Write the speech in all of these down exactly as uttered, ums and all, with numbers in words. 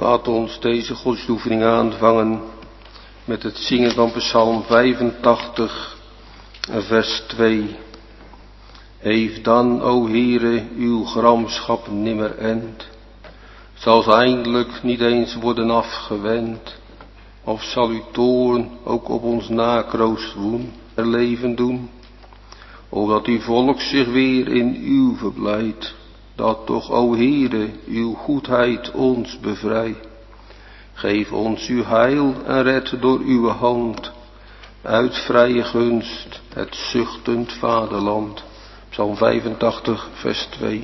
Laat ons deze godsdienstoefening aanvangen met het zingen van Psalm vijfentachtig, vers twee. Heeft dan, o Heere, uw gramschap nimmer end? Zal ze eindelijk niet eens worden afgewend? Of zal uw toorn ook op ons nakroost woen, er leven doen? O dat uw volk zich weer in u verblijdt, dat toch, o Heere, uw goedheid ons bevrij. Geef ons uw heil en red door uw hand, uit vrije gunst, het zuchtend vaderland. Psalm vijfentachtig, vers twee.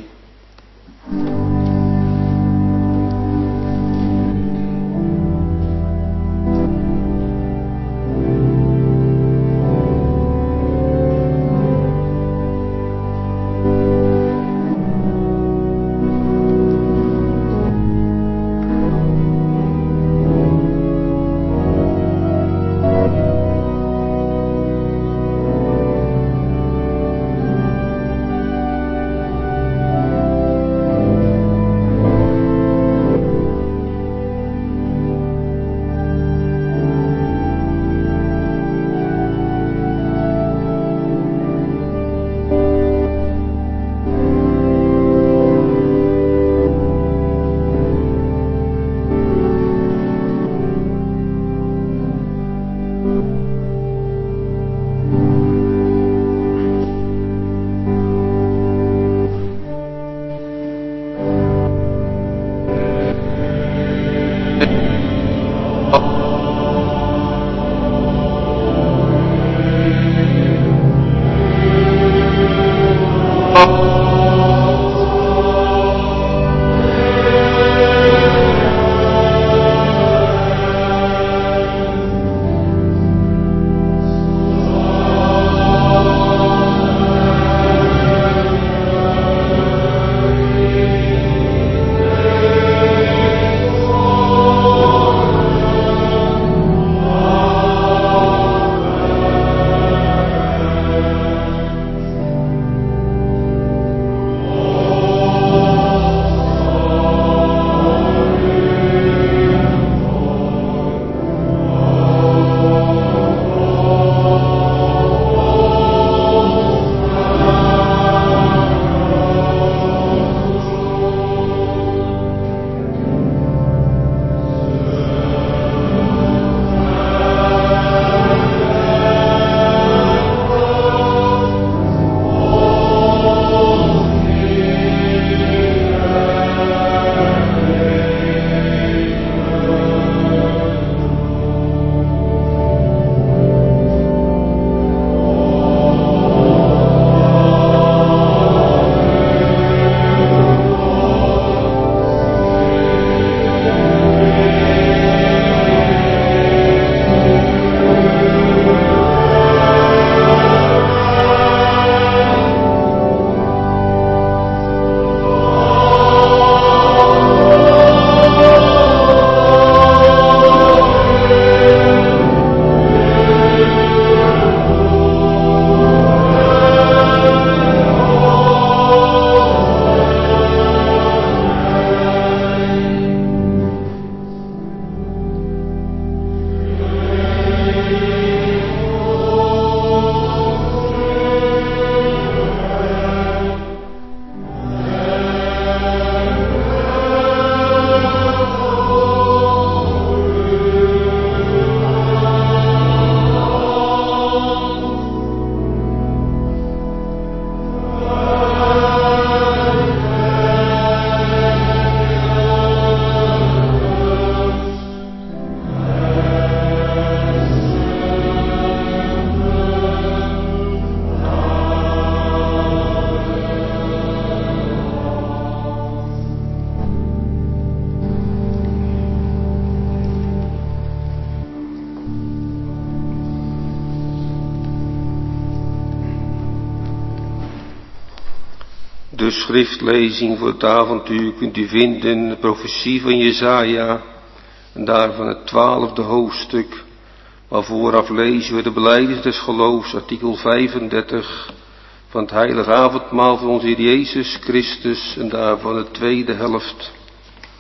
De schriftlezing voor het avontuur kunt u vinden in de profetie van Jesaja en daarvan het twaalfde hoofdstuk, waar vooraf lezen we de belijdenis des geloofs, artikel vijfendertig van het heilige avondmaal van onze Heer Jezus Christus en daarvan de tweede helft.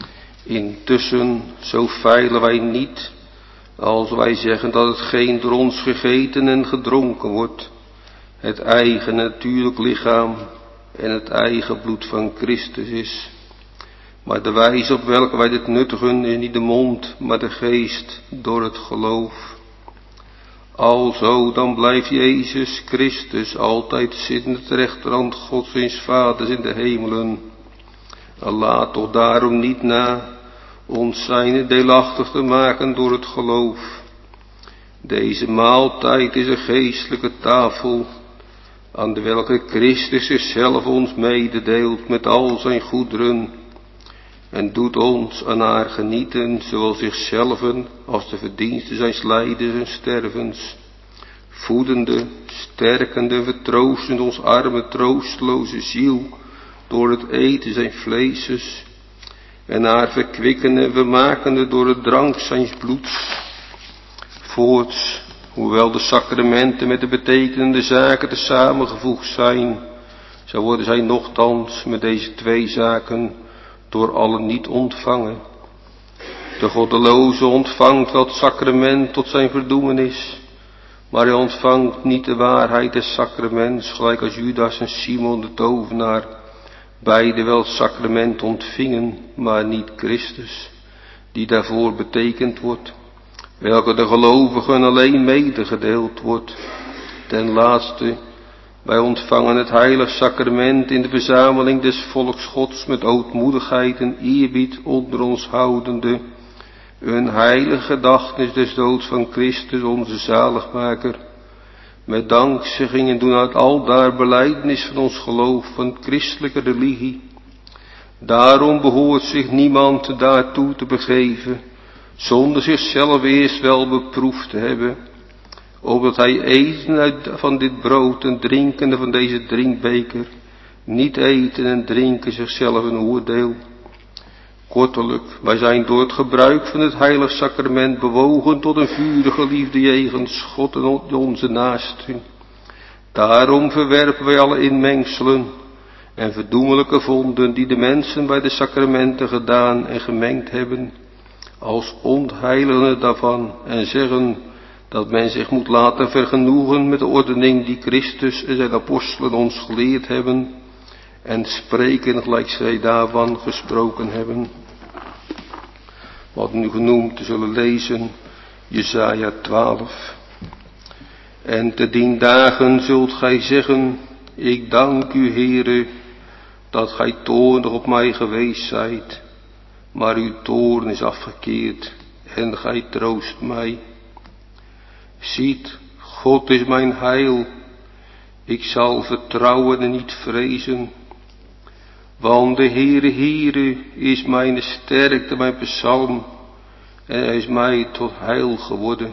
Intussen, zo feilen wij niet, als wij zeggen dat hetgeen door ons gegeten en gedronken wordt, het eigen natuurlijk lichaam en het eigen bloed van Christus is. Maar de wijze op welke wij dit nuttigen is niet de mond, maar de geest door het geloof. Alzo dan blijft Jezus Christus altijd zittend ter rechterhand Gods zijns Vaders in de hemelen. En laat toch daarom niet na ons zijne deelachtig te maken door het geloof. Deze maaltijd is een geestelijke tafel, aan de welke Christus zichzelf ons mededeelt met al zijn goederen, en doet ons aan haar genieten, zowel zichzelven als de verdiensten zijns lijdens en stervens, voedende, sterkende, vertroostende ons arme, troosteloze ziel door het eten zijn vleeses, en haar verkwikkende en vermakende door het drank zijns bloeds. Voorts, hoewel de sacramenten met de betekenende zaken te samengevoegd zijn, zo worden zij nochtans met deze twee zaken door allen niet ontvangen. De goddeloze ontvangt wel het sacrament tot zijn verdoemenis, maar hij ontvangt niet de waarheid des sacraments, gelijk als Judas en Simon de tovenaar, beide wel het sacrament ontvingen, maar niet Christus, die daarvoor betekend wordt, welke de gelovigen alleen medegedeeld wordt. Ten laatste, wij ontvangen het heilig sacrament in de verzameling des volks Gods met ootmoedigheid en eerbied onder ons houdende, een heilige gedachtenis des doods van Christus onze zaligmaker, met dankzeggingen doen uit aldaar belijdenis van ons geloof, van christelijke religie. Daarom behoort zich niemand daartoe te begeven, zonder zichzelf eerst wel beproefd te hebben, opdat hij eten uit van dit brood en drinkende van deze drinkbeker, niet eten en drinken zichzelf een oordeel. Kortelijk, wij zijn door het gebruik van het heilig sacrament bewogen tot een vurige liefde jegens God en onze naasten. Daarom verwerpen wij alle inmengselen en verdoemelijke vonden die de mensen bij de sacramenten gedaan en gemengd hebben, als ontheiligende daarvan, en zeggen dat men zich moet laten vergenoegen met de ordening die Christus en zijn apostelen ons geleerd hebben, en spreken gelijk zij daarvan gesproken hebben. Wat nu genoemd te zullen lezen, Jesaja twaalf. En te dien dagen zult gij zeggen, ik dank u, Heere, dat gij toornig op mij geweest zijt, maar uw toorn is afgekeerd en gij troost mij. Ziet, God is mijn heil, ik zal vertrouwen en niet vrezen. Want de Heere, Heere is mijn sterkte, mijn psalm, en hij is mij tot heil geworden.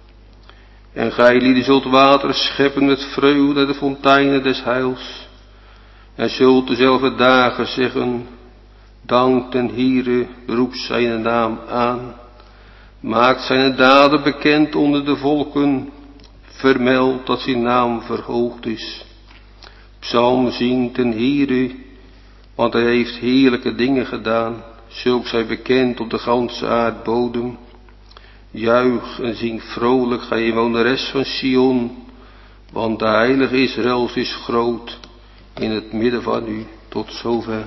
En gij lieden zult water scheppen met vreugde uit de fonteinen des heils, en zult dezelfde dagen zeggen, dank den Heere, roep zijn naam aan, maakt zijn daden bekend onder de volken, vermeld dat zijn naam verhoogd is. Psalm zingt den Heere, want hij heeft heerlijke dingen gedaan, zulks zij bekend op de ganse aardbodem. Juich en zing vrolijk, gij inwoneres van Sion, want de heilige Israëls is groot in het midden van u. Tot zover.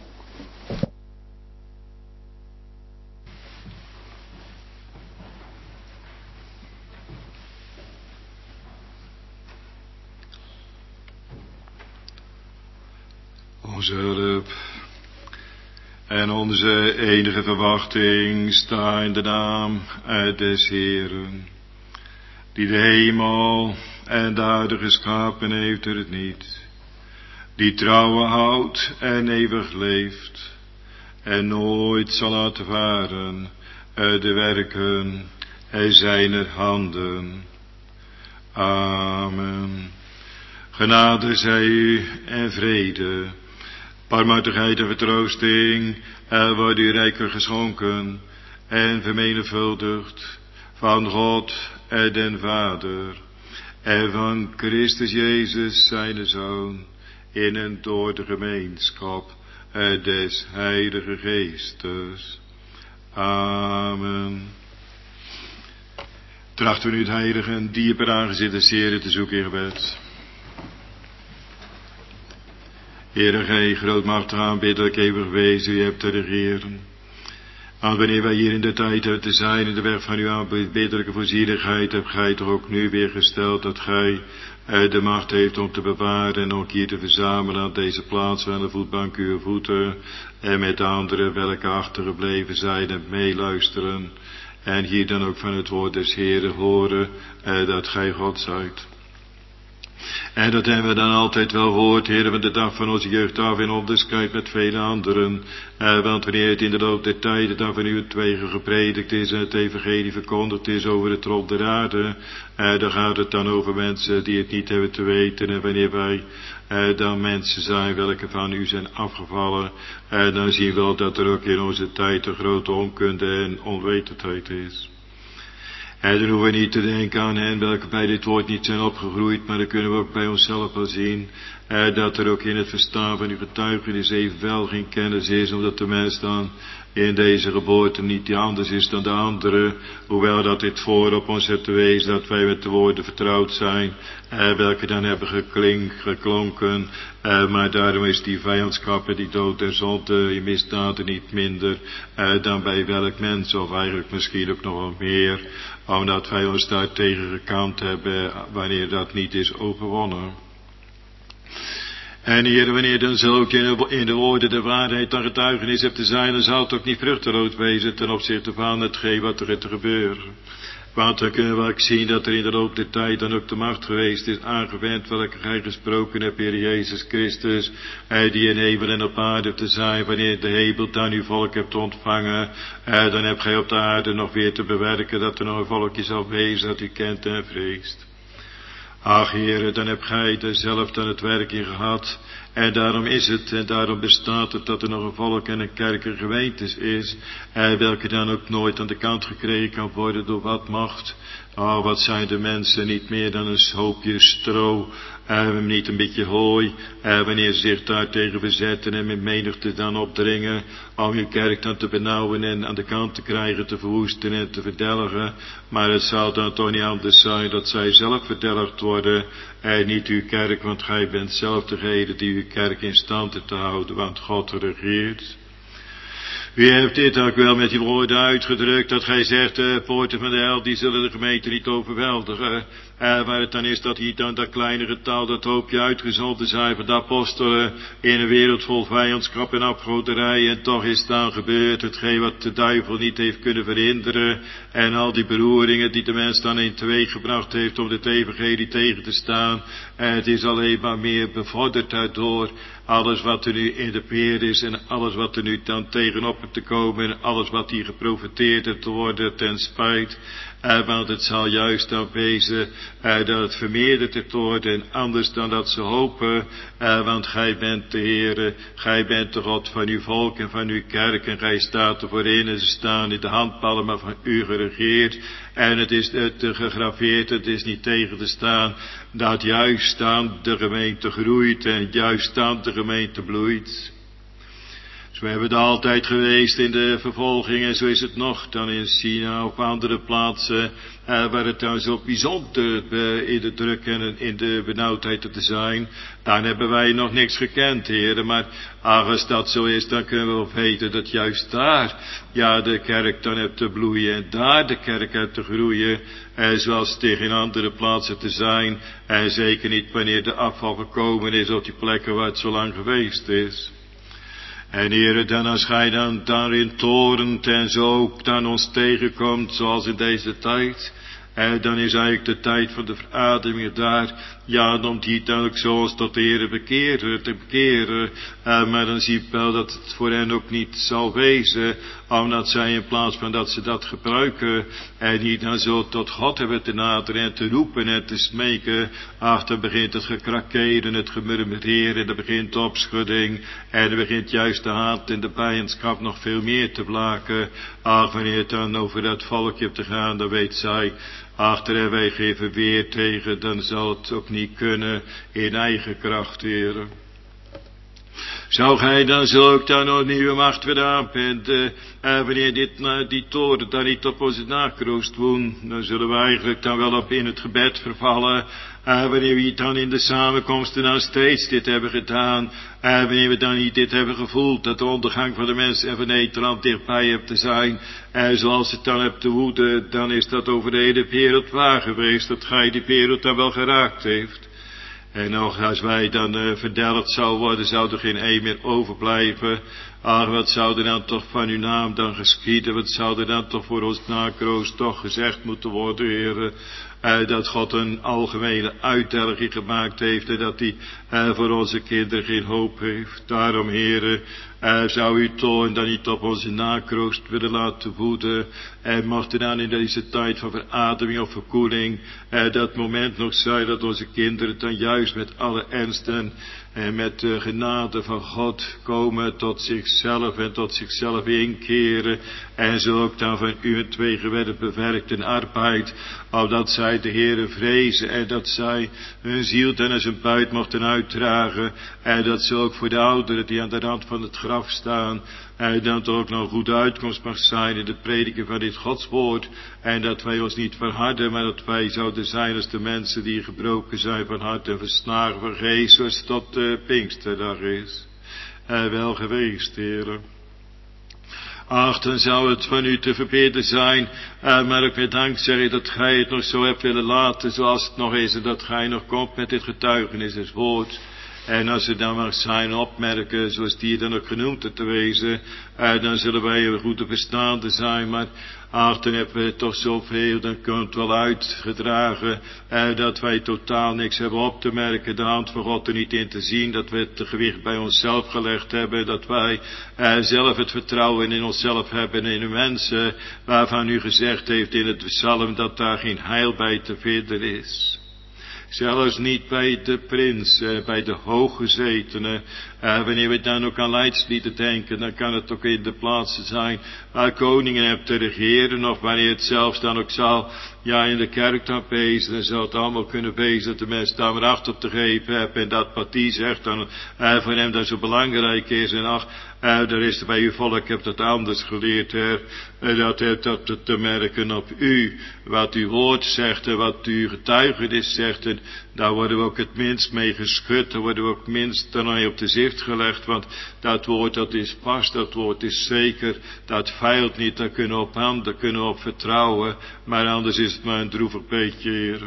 Onze hulp en onze enige verwachting sta in de naam des Heeren, die de hemel en de aarde geschapen heeft er het niet, die trouwen houdt en eeuwig leeft, en nooit zal laten varen de werken zijner handen. Amen. Genade zij u en vrede, barmhartigheid en vertroosting, er wordt u rijker geschonken en vermenigvuldigd van God en den Vader en van Christus Jezus zijn Zoon, in en door de gemeenschap des Heilige Geestes. Amen. Trachten we nu het heilige en dieper aangezicht des Heren te zoeken in gebed. Heere, gij grootmachtig aanbiddelijk eeuwig wezen, u hebt te regeren. Want wanneer wij hier in de tijd hebben te zijn in de weg van uw aanbiddelijke voorzienigheid, hebt gij toch ook nu weer gesteld dat gij de macht heeft om te bewaren en ook hier te verzamelen aan deze plaats aan de voetbank uw voeten en met de anderen welke achtergebleven zijn en meeluisteren en hier dan ook van het woord des Heeren horen dat gij God zijt. En dat hebben we dan altijd wel gehoord, Heer, van de dag van onze jeugd af in onderscheid met vele anderen. Eh, want wanneer het in de loop der tijden dan van uw twegen gepredikt is en het evangelie verkondigd is over het rond der aarde, eh, dan gaat het dan over mensen die het niet hebben te weten. En wanneer wij eh, dan mensen zijn welke van u zijn afgevallen, eh, dan zien we wel dat er ook in onze tijd een grote onkunde en onwetendheid is. En dan hoeven we niet te denken aan hen welke bij dit woord niet zijn opgegroeid, maar dan kunnen we ook bij onszelf wel zien eh, dat er ook in het verstaan van uw getuigenis evenwel geen kennis is, omdat de mens dan in deze geboorte niet die anders is dan de andere, hoewel dat dit voor op ons hebt te wezen dat wij met de woorden vertrouwd zijn, eh, welke dan hebben geklink, geklonken, eh, maar daarom is die vijandschap en die dood der zonde, die misdaden niet minder eh, dan bij welk mens, of eigenlijk misschien ook nog wel meer, omdat wij ons daar tegen gekant hebben wanneer dat niet is overwonnen. En Heer, wanneer dan zo ook in de woorden de waarheid dan getuigenis hebt te zijn, dan zal het ook niet vruchteloos wezen ten opzichte van hetgeen wat er te gebeuren. Want dan kunnen we ook zien dat er in de loop der tijd dan ook de macht geweest is aangewend, welke gij gesproken hebt, Heer Jezus Christus, die in hemel en op aarde te zijn, wanneer de hemel dan uw volk hebt ontvangen, dan hebt gij op de aarde nog weer te bewerken dat er nog een volkje zal wezen dat u kent en vreest. Ach, Heere, dan heb gij er zelf dan het werk in gehad. En daarom is het, en daarom bestaat het, dat er nog een volk en een kerk en gemeentes is, en welke dan ook nooit aan de kant gekregen kan worden door wat macht. Oh, wat zijn de mensen niet meer dan een hoopje stro, en niet een beetje hooi, en wanneer ze zich daar tegen verzetten en met menigte dan opdringen, om uw kerk dan te benauwen en aan de kant te krijgen, te verwoesten en te verdelgen. Maar het zal dan toch niet anders zijn dat zij zelf verdelgd worden, en niet uw kerk, want gij bent zelf degene die uw kerk in stand hebt te houden, want God regeert. U hebt dit ook wel met die woorden uitgedrukt, dat gij zegt, de poorten van de hel, die zullen de gemeente niet overweldigen. En waar het dan is dat hier dan dat kleine getal, dat hoopje uitgezonden zijn van de apostelen, in een wereld vol vijandschap en afgoderij, en toch is dan gebeurd hetgeen wat de duivel niet heeft kunnen verhinderen, en al die beroeringen die de mens dan in teweeg gebracht heeft om dit evangelie tegen te staan, en het is alleen maar meer bevorderd daardoor. Alles wat er nu in de peer is en alles wat er nu dan tegenop hebt te komen en alles wat hier geprofiteerd hebt te worden ten spijt. Uh, want het zal juist dan wezen uh, dat het vermeerderd hebt worden en anders dan dat ze hopen. Uh, want gij bent de Heere, gij bent de God van uw volk en van uw kerk en gij staat ervoor in en ze staan in de handpalmen van u geregeerd. En het is uh, te gegraveerd, het is niet tegen te staan, dat juist dan de gemeente groeit en juist dan de gemeente bloeit. Zo hebben we het altijd geweest in de vervolging en zo is het nog dan in China of andere plaatsen eh, waar het dan zo bijzonder eh, in de druk en in de benauwdheid te zijn. Dan hebben wij nog niks gekend, heren, maar als dat zo is, dan kunnen we wel weten dat juist daar, ja, de kerk dan hebt te bloeien en daar de kerk hebt te groeien, eh, zoals het tegen andere plaatsen te zijn, en zeker niet wanneer de afval gekomen is op die plekken waar het zo lang geweest is. En Heere, dan als gij dan daarin torent en zo ook dan ons tegenkomt, zoals in deze tijd, en dan is eigenlijk de tijd van de verademing daar, ja, om die dan ook zo ons tot de Heere bekeren, te bekeren, uh, maar dan zie ik wel dat het voor hen ook niet zal wezen, omdat zij in plaats van dat ze dat gebruiken, en niet dan zo tot God hebben te naderen en te roepen en te smeken, ach, dan begint het gekrakeren, het gemurmureren, dan begint de opschudding, en dan begint juist de haat en de vijandschap nog veel meer te blaken. Ach, wanneer het dan over dat volkje te gaan, dan weet zij, achter en wij geven weer tegen, dan zal het ook niet kunnen in eigen kracht, Heere. Zou gij dan zulk dan nog nieuwe macht weer aanpenten, en wanneer dit, uh, die toren dan niet op onze nakroost woont, dan zullen we eigenlijk dan wel op in het gebed vervallen, en wanneer we dan in de samenkomsten dan steeds dit hebben gedaan, en wanneer we dan niet dit hebben gevoeld, dat de ondergang van de mensen en van Nederland dichtbij hebt te zijn, en zoals het dan hebt te woeden, dan is dat over de hele wereld waar geweest, dat gij die wereld dan wel geraakt heeft. En nog als wij dan uh, verdelgd zou worden, zou er geen een meer overblijven. Ach, wat zou er dan toch van uw naam dan geschieden? Wat zou er dan toch voor ons nakroost toch gezegd moeten worden, Heere? Uh, dat God een algemene uitdelging gemaakt heeft en dat hij uh, voor onze kinderen geen hoop heeft. Daarom, Heere, uh, zou uw toorn dan niet op onze nakroost willen laten woeden. En mocht er dan in deze tijd van verademing of verkoeling uh, dat moment nog zijn dat onze kinderen dan juist met alle ernst en, en met de genade van God komen tot zichzelf en tot zichzelf inkeren. En zo ook dan van u en twee gewerd bewerkt in arbeid, opdat zij de Heere vrezen en dat zij hun ziel dan als een buit mochten uitdragen. En dat ze ook voor de ouderen die aan de rand van het graf staan, en dan toch ook nog een goede uitkomst mag zijn in het prediken van dit Godswoord. En dat wij ons niet verharden, maar dat wij zouden zijn als de mensen die gebroken zijn van hart en verslagen van geest, zoals het tot de Pinksterdag is. En wel geweest, Heere. Ach, dan zou het van u te verbeteren zijn, uh, maar ook met dank zeggen dat gij het nog zo hebt willen laten, zoals het nog is, en dat gij nog komt met dit getuigenis, het woord. En als er dan mag zijn opmerken, zoals die dan ook genoemd hebt te wezen, uh, dan zullen wij een goede verstaande zijn, maar ach, dan hebben we toch zoveel, dan komt het wel uitgedragen, uh, dat wij totaal niks hebben op te merken, de hand van God er niet in te zien, dat we het gewicht bij onszelf gelegd hebben, dat wij uh, zelf het vertrouwen in onszelf hebben en in de mensen, waarvan u gezegd heeft in het psalm, dat daar geen heil bij te vinden is. Zelfs niet bij de prins, eh, bij de hooggezetenen. Eh, wanneer we dan ook aan leidslieden denken, dan kan het ook in de plaatsen zijn waar koningen hebben te regeren, of wanneer het zelfs dan ook zal, ja, in de kerk dan wezen, dan zou het allemaal kunnen wezen dat de mensen daar maar acht op te geven hebben, en dat wat die zegt dan eh, voor hem dat zo belangrijk is, en ach, eh, daar is er bij uw volk, ik heb dat anders geleerd, her, eh, dat heeft dat te merken op u, wat uw woord zegt, en wat uw getuigenis zegt, en daar worden we ook het minst mee geschud, daar worden we ook minst dan op de zicht gelegd, want dat woord dat is vast, dat woord is zeker, dat feilt niet, daar kunnen we op aan, daar kunnen we op vertrouwen, maar anders is het maar een droevig beetje, Heere.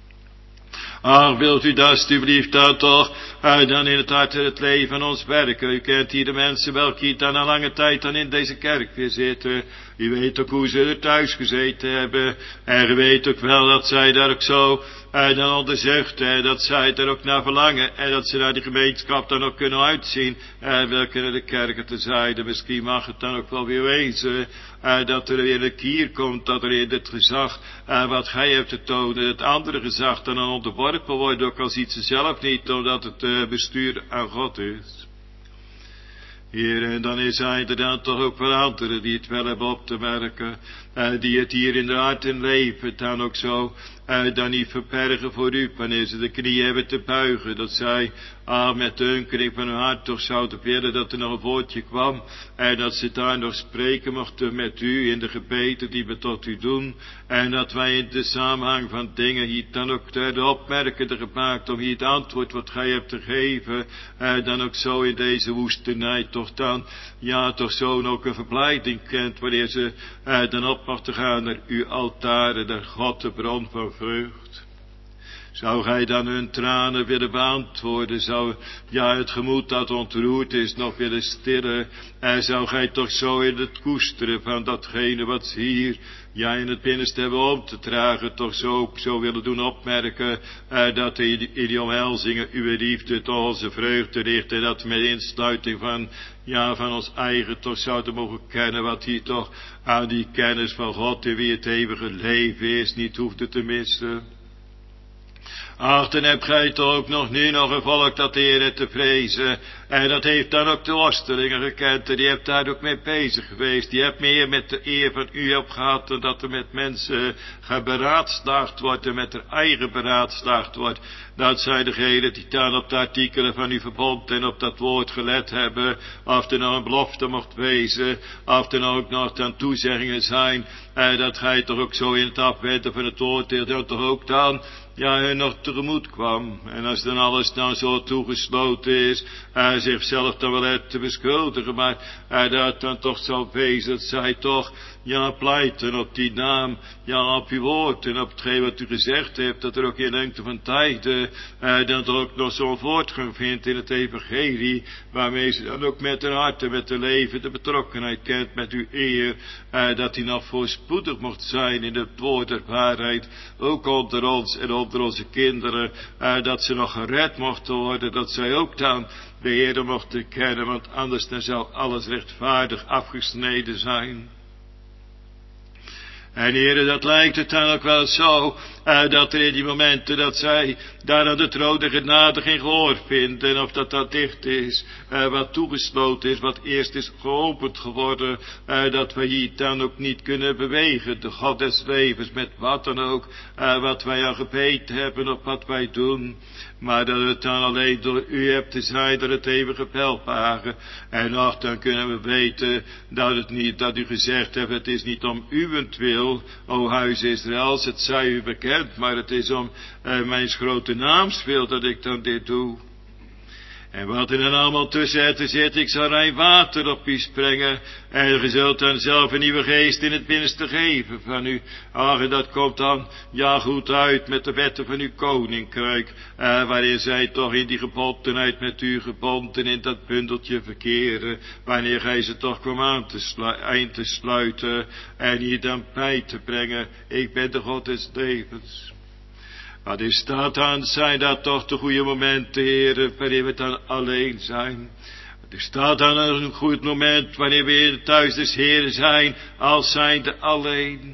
Ach, wilt u dat alstublieft dan toch, uh, dan in het hart en het leven van ons werken. U kent hier de mensen welke hier dan al lange tijd dan in deze kerk weer zitten. U weet ook hoe ze er thuis gezeten hebben. En u weet ook wel dat zij daar ook zo uh, dan onder zuchten, dat zij er ook naar verlangen. En dat ze naar die gemeenschap dan ook kunnen uitzien. En welke naar de kerken te zijde. Misschien mag het dan ook wel weer wezen. Uh, dat er weer een kier komt, dat er in het gezag, uh, wat gij hebt te tonen, het andere gezag dan onderworpen wordt, ook al ziet ze zelf niet, omdat het uh, bestuur aan God is. Hier, en dan zijn er dan toch ook wel anderen die het wel hebben op te merken, uh, die het hier in de hart en leven dan ook zo, uh, dan niet verbergen voor u, wanneer ze de knieën hebben te buigen, dat zij, ah, met de hunkering van hun hart toch zouden willen dat er nog een woordje kwam, en dat ze daar nog spreken mochten met u in de gebeden die we tot u doen, en dat wij in de samenhang van dingen hier dan ook de opmerkingen gemaakt om hier het antwoord wat gij hebt te geven, uh, dan ook zo in deze woestenij toch dan, ja, toch zo ook een verblijding kent, wanneer ze uh, dan op mochten gaan naar uw altaren, naar God de bron van vreugd. Zou gij dan hun tranen willen beantwoorden, zou, ja, het gemoed dat ontroerd is nog willen stillen, en zou gij toch zo in het koesteren van datgene wat ze hier, ja, in het binnenste hebben om te dragen, toch zo, zo willen doen opmerken, eh, dat in, in die omhelzingen uw liefde tot onze vreugde ligt, en dat met insluiting van, ja, van ons eigen toch zouden mogen kennen, wat hier toch aan die kennis van God, in wie het eeuwige leven is, niet hoefde te missen. Ach, dan hebt gij toch ook nog nu nog een volk dat de Heer te vrezen. En dat heeft dan ook de worstelingen gekend. En die hebt daar ook mee bezig geweest. Die hebt meer met de eer van u op gehad. Dan dat er met mensen geberaadslaagd wordt. En met haar eigen beraadslaagd wordt. Dat zij degenen die dan op de artikelen van uw verbond en op dat woord gelet hebben. Of er nou een belofte mocht wezen. Of er nou ook nog dan toezeggingen zijn. En dat gij toch ook zo in het afwenden van het oordeel. Dat toch ook dan. Ja, hun nog tegemoet kwam. En als dan alles dan zo toegesloten is, uh, zichzelf dan wel te beschuldigen, maar uh, dat dan toch zal wezen dat zij toch, ja, pleiten op die naam, ja, op uw woord en op hetgeen wat u gezegd hebt, dat er ook in lengte van tijden, uh, dan toch ook nog zo'n voortgang vindt in het evangelie, waarmee ze dan ook met haar hart en met haar leven de betrokkenheid kent met uw eer, uh, dat hij nog voorspoedig mocht zijn in het woord der waarheid, ook onder ons en onder onze kinderen, uh, dat ze nog gered mochten worden, dat zij ook dan de Heer mochten kennen, want anders dan zou alles rechtvaardig afgesneden zijn. En heren, dat lijkt het dan ook wel zo, uh, dat er in die momenten dat zij daar aan de troon de genade geen gehoor vindt, en of dat dat dicht is, uh, wat toegesloten is, wat eerst is geopend geworden, uh, dat wij hier dan ook niet kunnen bewegen, de God des levens, met wat dan ook, uh, wat wij al gebeten hebben, of wat wij doen, maar dat het dan alleen door u hebt te zijn, door het eeuwige welbehagen, en nog dan kunnen we weten, dat het niet, dat u gezegd hebt, het is niet om uwentwil, o huis Israëls, het zij u bekend, maar het is om uh, mijn grote naamswil dat ik dan dit doe. En wat er dan allemaal tussen te zit, ik zal rein water op u sprengen, en ge zult dan zelf een nieuwe geest in het binnenste geven van u. Ach, en dat komt dan, ja, goed uit met de wetten van uw koninkrijk, uh, waarin zij toch in die gebondenheid met u gebonden in dat bundeltje verkeren, wanneer gij ze toch kwam aan te slu- eind te sluiten, en hier dan bij te brengen, ik ben de God des levens. Wat is dat dan? Zijn dat toch de goede momenten, heren, wanneer we dan alleen zijn? Wat is dat dan een goed moment, wanneer we in het thuis des Heren zijn, als zijnde alleen?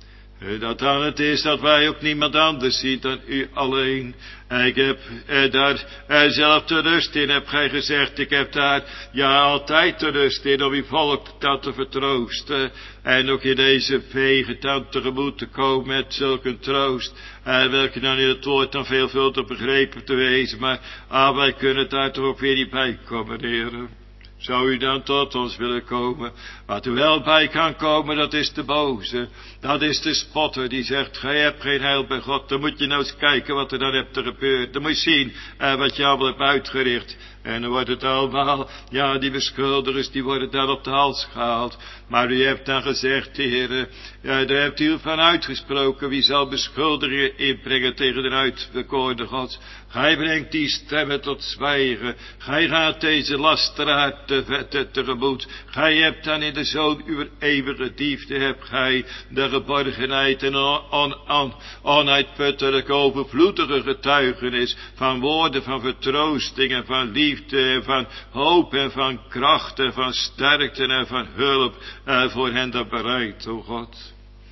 Dat dan het is dat wij ook niemand anders zien dan u alleen. Ik heb eh, daar eh, zelf de rust in, heb gij gezegd. Ik heb daar ja altijd de rust in om uw volk dat te vertroosten. En ook in deze vegen dan tegemoet te komen met zulke troost. Eh, welke dan in het woord dan veelvuldig begrepen te wezen. Maar ah, wij kunnen daar toch ook weer niet bij komen, heren. Zou u dan tot ons willen komen? Wat u wel bij kan komen, dat is de boze. Dat is de spotter die zegt, gij hebt geen heil bij God. Dan moet je nou eens kijken wat er dan hebt er gebeurd. Dan moet je zien eh, wat je allemaal hebt uitgericht. En dan wordt het allemaal, ja, die beschuldigers, die worden dan op de hals gehaald. Maar u hebt dan gezegd, heren, ja, daar hebt u van uitgesproken, wie zal beschuldigingen inbrengen tegen de uitverkorene God. Gij brengt die stemmen tot zwijgen. Gij gaat deze lasteraar te, te, tegemoet. Gij hebt dan in de Zoon uw eeuwige liefde, hebt gij de geborgenheid en on, on, on, onuitputtelijke overvloedige getuigenis van woorden van vertroosting en van liefde en van hoop en van kracht en van sterkte en van hulp uh, voor hen dat bereidt, o God.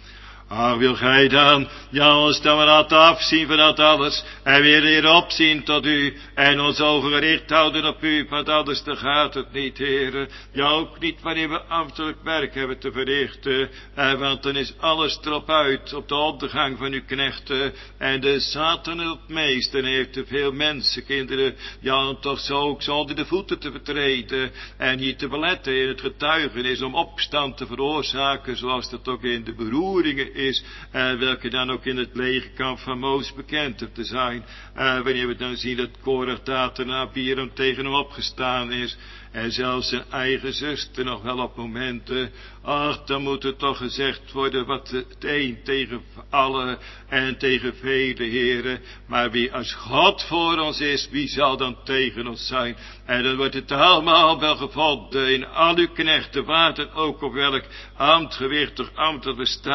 Ah, wil gij dan, ja, ons dan maar laten afzien van dat alles, en weer weer opzien tot u, en ons ogen gericht houden op u, want anders dan gaat het niet, heren. Ja, ook niet wanneer we ambtelijk werk hebben te verrichten, eh, want dan is alles erop uit, op de ondergang van uw knechten, en de Satan het meest, en heeft te veel mensenkinderen, ja, om toch zo ook zo onder de voeten te vertreden, en hier te beletten in het getuigenis, om opstand te veroorzaken, zoals dat ook in de beroeringen is, uh, welke dan ook in het legerkamp van Mozes bekend heeft te zijn. Uh, wanneer we dan zien dat Korach Datan en Abiram tegen hem opgestaan is, en zelfs zijn eigen zuster nog wel op momenten, ach, dan moet er toch gezegd worden, wat het een tegen alle en tegen vele heren, maar wie als God voor ons is, wie zal dan tegen ons zijn? En dan wordt het allemaal wel gevonden in al uw knechten, waar dan ook op welk ambt, gewichtig ambt dat we staan, en wat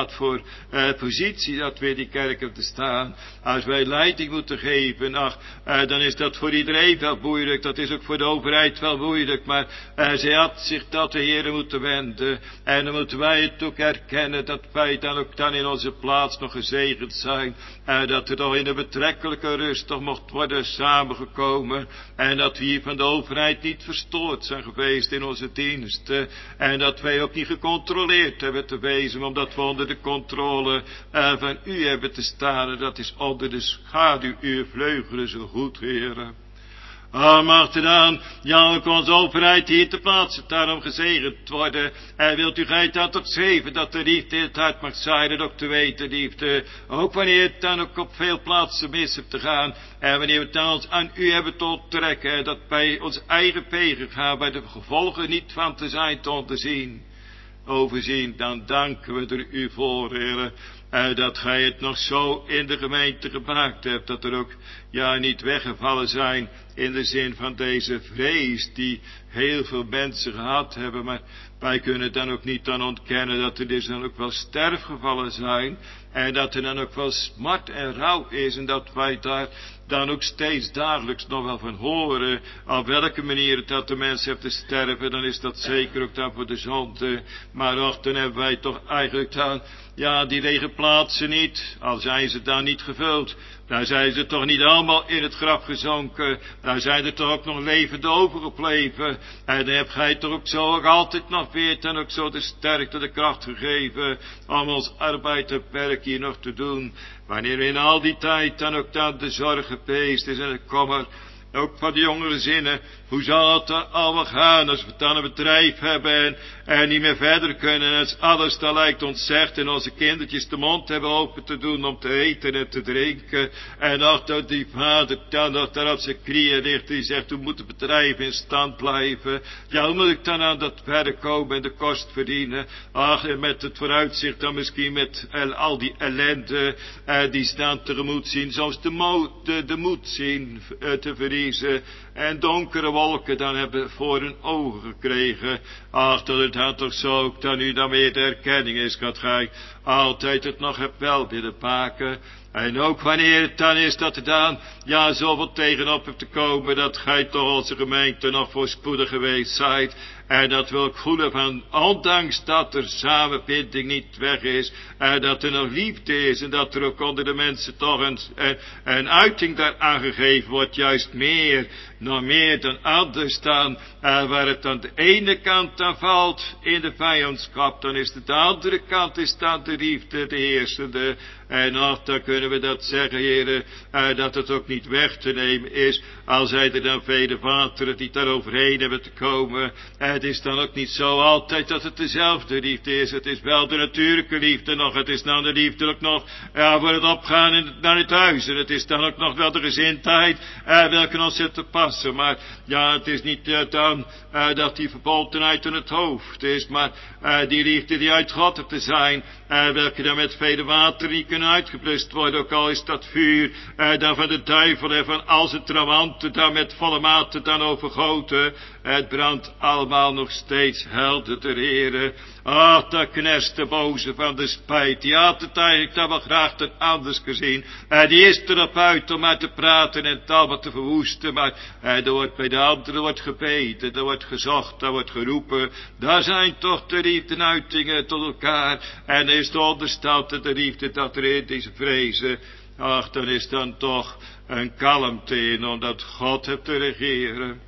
wat voor uh, positie dat we in die kerk hebben te staan. Als wij leiding moeten geven, ach, uh, dan is dat voor iedereen wel moeilijk. Dat is ook voor de overheid wel moeilijk. Maar uh, zij had zich tot de Heer moeten wenden. En dan moeten wij het ook erkennen dat wij dan ook dan in onze plaats nog gezegend zijn. Uh, dat er toch in de betrekkelijke rust toch mocht worden samengekomen. En dat we hier van de overheid niet verstoord zijn geweest in onze diensten. En dat wij ook niet gecontroleerd hebben te wezen, omdat we onder de controle uh, van u hebben te staan. En dat is onder de schaduw uw vleugelen zo goed, Heere. Ah, mag er dan, ja, ook onze overheid hier te plaatsen, daarom gezegend worden. En wilt u gij dat toch zeven, dat de liefde in het hart mag zijn, en ook te weten, liefde. Ook wanneer het dan ook op veel plaatsen mis hebt te gaan. En wanneer we het dan ons aan u hebben te onttrekken, dat bij ons eigen pegen gaan, bij de gevolgen niet van te zijn te onderzien. Overzien, dan danken we er u voor, Heere. Uh, dat gij het nog zo in de gemeente gemaakt hebt, dat er ook, ja, niet weggevallen zijn in de zin van deze vrees die heel veel mensen gehad hebben, maar wij kunnen dan ook niet dan ontkennen dat er dus dan ook wel sterfgevallen zijn en dat er dan ook wel smart en rouw is en dat wij daar dan ook steeds dagelijks nog wel van horen, op welke manier het dat de mens heeft te sterven, dan is dat zeker ook dan voor de zonde, maar och, dan hebben wij toch eigenlijk dan, ja, die lege plaatsen niet, al zijn ze dan niet gevuld, daar zijn ze toch niet allemaal in het graf gezonken, daar zijn er toch ook nog levende overgebleven, en dan heb gij toch ook zo ook altijd nog weer en ook zo de sterkte, de kracht gegeven, om ons arbeid en werk hier nog te doen, wanneer we in al die tijd dan ook dan de zorg gepeest is en de kommer, ook van de jongere zinnen, hoe zal het dan allemaal gaan als we dan een bedrijf hebben en, en niet meer verder kunnen en als alles dan lijkt ontzegd en onze kindertjes de mond hebben open te doen om te eten en te drinken en ach, dat die vader dan nog daar op zijn knieën ligt die zegt, hoe moet het bedrijf in stand blijven, ja, hoe moet ik dan aan dat werk komen en de kost verdienen, ach, en met het vooruitzicht dan misschien met el, al die ellende eh, die staan tegemoet zien, soms de, mo, de, de moed zien eh, te verliezen en donkere wolken dan hebben voor hun ogen gekregen. Ach, dat het dan toch zo ook dan u dan weer de erkenning is, dat gij altijd het nog hebt wel willen maken. En ook wanneer het dan is dat er dan, ja, zoveel tegenop hebt te komen, dat gij toch onze gemeente nog voorspoedig geweest zijt. En dat we ook voelen van, ondanks dat er samenbinding niet weg is, en dat er nog liefde is, en dat er ook onder de mensen toch een, een, een uiting daar aangegeven wordt, juist meer, nog meer dan anders dan, en waar het aan de ene kant dan valt in de vijandschap, dan is het de andere kant is dan de liefde, de heersende. En nog, dan kunnen we dat zeggen, heren, uh, dat het ook niet weg te nemen is, al zijn er dan vele wateren die daar overheen hebben te komen. En het is dan ook niet zo altijd dat het dezelfde liefde is. Het is wel de natuurlijke liefde nog. Het is dan de liefde ook nog, ja, voor het opgaan in, naar het huis. En het is dan ook nog wel de gezindheid, uh, welke ons zit te passen. Maar ja, het is niet uh, dan uh, dat die verbondenheid in het hoofd is, maar uh, die liefde die uit God hebt te zijn, uh, welke dan met vele wateren niet kunnen uitgeblust worden, ook al is dat vuur uh, dan van de duivel en van al zijn trawanten dan met volle mate dan overgoten. Het brandt allemaal nog steeds helder ter Heere. Ach, dat knerst de boze van de spijt. Die had het eigenlijk dan wel graag ten anders gezien. En die is erop uit om maar te praten en het allemaal te verwoesten. Maar er wordt bij de anderen wordt gebeten, er wordt gezocht, er wordt geroepen. Daar zijn toch de liefdenuitingen tot elkaar. En is de onderstaande de liefde dat er in deze vrezen. Ach, dan is dan toch een kalmte in, omdat God hebt te regeren.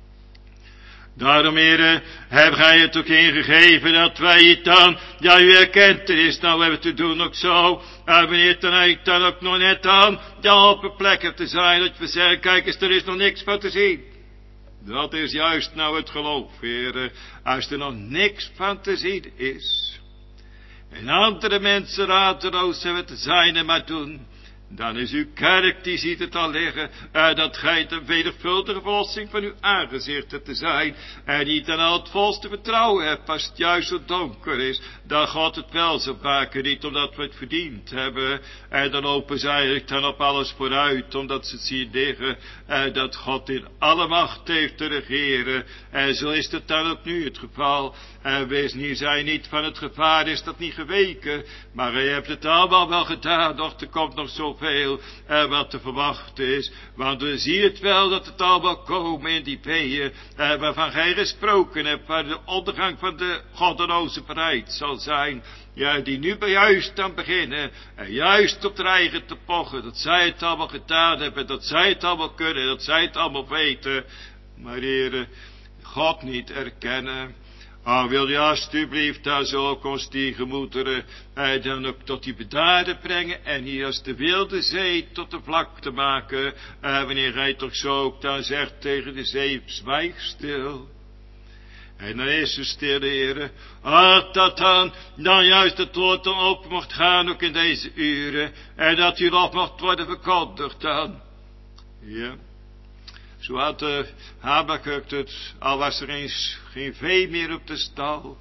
Daarom, heren, heb gij het ook ingegeven dat wij het dan, ja, u herkent er is, nou we hebben te doen ook zo, en wanneer het dan eigenlijk dan ook nog net aan, ja, op een plek hebt te zijn, dat we zeggen, kijk eens, er is nog niks van te zien. Dat is juist nou het geloof, heren, als er nog niks van te zien is. En andere mensen radeloos hebben te zijn en maar doen, Dan is uw kerk, die ziet het al liggen, uh, dat gij een veelvuldige verlossing van uw aangezichten te zijn, en niet dan al het volste vertrouwen hebt, als het juist zo donker is, dat God het wel zal maken, niet omdat we het verdiend hebben, en dan lopen ze eigenlijk dan op alles vooruit, omdat ze het zien liggen, uh, dat God in alle macht heeft te regeren, en zo is het dan ook nu het geval, en wees niet, zij niet van het gevaar, is dat niet geweken, maar hij hebt het allemaal wel gedaan, doch er komt nog zoveel eh, wat te verwachten is, want we zien het wel dat het allemaal komen in die weeën eh, waarvan gij gesproken hebt, waar de ondergang van de goddeloze bereid zal zijn, ja, die nu bij juist aan beginnen, en juist op de eigen te pochen, dat zij het allemaal gedaan hebben, dat zij het allemaal kunnen, dat zij het allemaal weten, maar heren, God niet erkennen. Ah, wil je alstublieft daar zo ook ons die gemoederen eh, dan ook tot die bedaarde brengen en hier als de wilde zee tot de vlakte maken, eh, wanneer gij toch zo ook dan zegt tegen de zee, zwijg stil. En dan is ze stil, heren. Ah, dat dan, dan juist het woord dan open mocht gaan ook in deze uren, en dat u nog mocht worden verkondigd dan. Ja. Zo had de Habakuk het, al was er eens geen vee meer op de stal.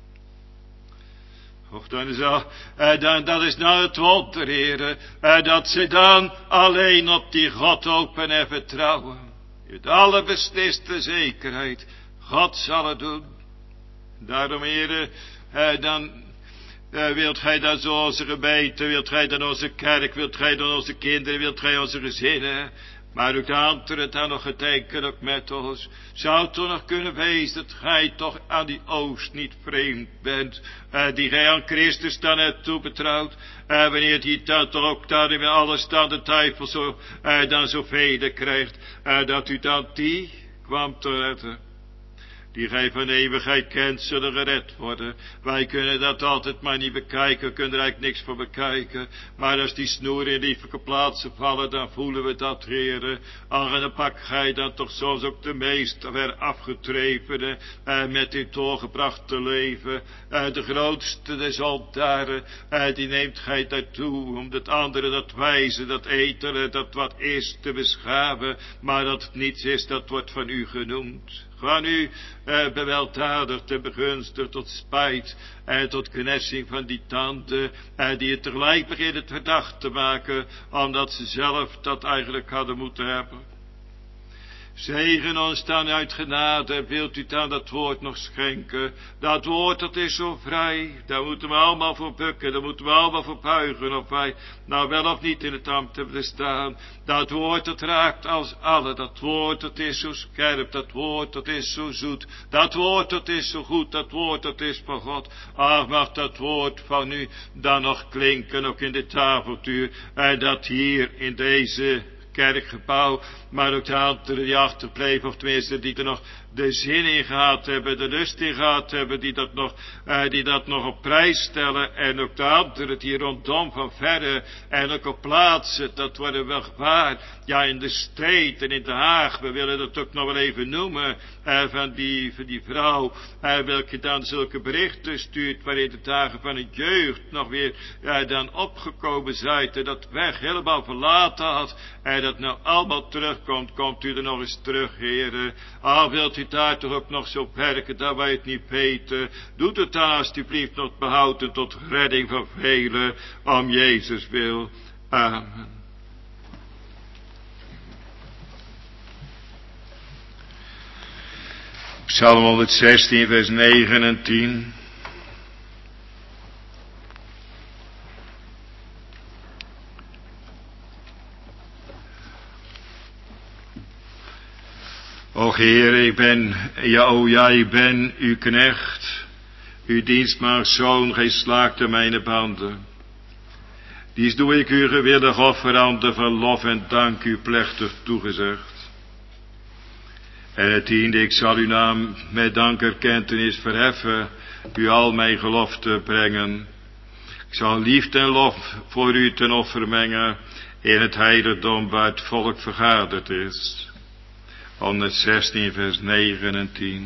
Och, dan is al, eh, dan, dat is nou het wonder, heren, eh, dat ze dan alleen op die God open en vertrouwen. Met alle besliste zekerheid, God zal het doen. Daarom, heren, eh, dan eh, wilt gij dan zo onze gemeente, wilt gij dan onze kerk, wilt gij dan onze kinderen, wilt gij onze gezinnen, maar ook de anderen dan nog gedenken ook met ons. Zou het toch nog kunnen wezen dat gij toch aan die oost niet vreemd bent, uh, die gij aan Christus dan hebt toebetrouwd, uh, wanneer die dan toch ook dan in alles dan de twijfel zo, uh, dan zoveel krijgt, uh, dat u dan die kwam te redden. Die gij van eeuwigheid kent, zullen gered worden. Wij kunnen dat altijd maar niet bekijken, we kunnen er eigenlijk niks voor bekijken. Maar als die snoeren in lieflijke plaatsen vallen, dan voelen we dat, heren. Ach, en dan pak gij dan toch soms ook de meest ver afgetrepene, eh, met dit doorgebrachte leven. Eh, de grootste des altaren, eh, die neemt gij daartoe, om het andere, dat wijze, dat etelen, dat wat is, te beschaven. Maar dat het niets is, dat wordt van u genoemd. Van u eh, beweldadigd en begunstigd tot spijt en tot knessing van die tanden, eh, die het tegelijk beginnen verdacht te maken, omdat ze zelf dat eigenlijk hadden moeten hebben. Zegen ons dan uit genade en wilt u dan dat woord nog schenken. Dat woord dat is zo vrij, daar moeten we allemaal voor bukken, daar moeten we allemaal voor buigen, of wij nou wel of niet in het ambt hebben staan. Dat woord dat raakt als alle, dat woord dat is zo scherp, dat woord dat is zo zoet, dat woord dat is zo goed, dat woord dat is van God. Ach, mag dat woord van u dan nog klinken, ook in dit avontuur, en dat hier in deze kerkgebouw, maar ook de anderen die achterbleven, of tenminste die er nog de zin in gehad hebben, de lust in gehad hebben, die dat nog, uh, die dat nog op prijs stellen, en ook de anderen die rondom van verre, en ook op plaatsen, dat worden wel gewaar, ja, in de street en in Den Haag, we willen dat ook nog wel even noemen, uh, van die, van die vrouw, uh, welke dan zulke berichten stuurt, waarin de dagen van het jeugd nog weer, uh, dan opgekomen zijn, en dat weg helemaal verlaten had, en dat nou allemaal terugkomt, komt u er nog eens terug, heren. Ah, wilt u daar toch ook nog zo werken, dat wij het niet weten. Doet het dan alstublieft nog behouden tot redding van velen, om Jezus wil. Amen. Psalm honderdzestien, vers negen en tien. Och Heer, ik ben, ja, o ja, ik ben uw knecht, uw dienstmaagd zoon, gij slaakte mijn banden. Dies doe ik u gewillig offerande van lof en dank u plechtig toegezegd. En het tiende, ik zal uw naam met dankerkentenis verheffen, u al mijn gelofte brengen. Ik zal liefde en lof voor u ten offer mengen, in het heiligdom waar het volk vergaderd is. honderdzestien, vers negen en tien.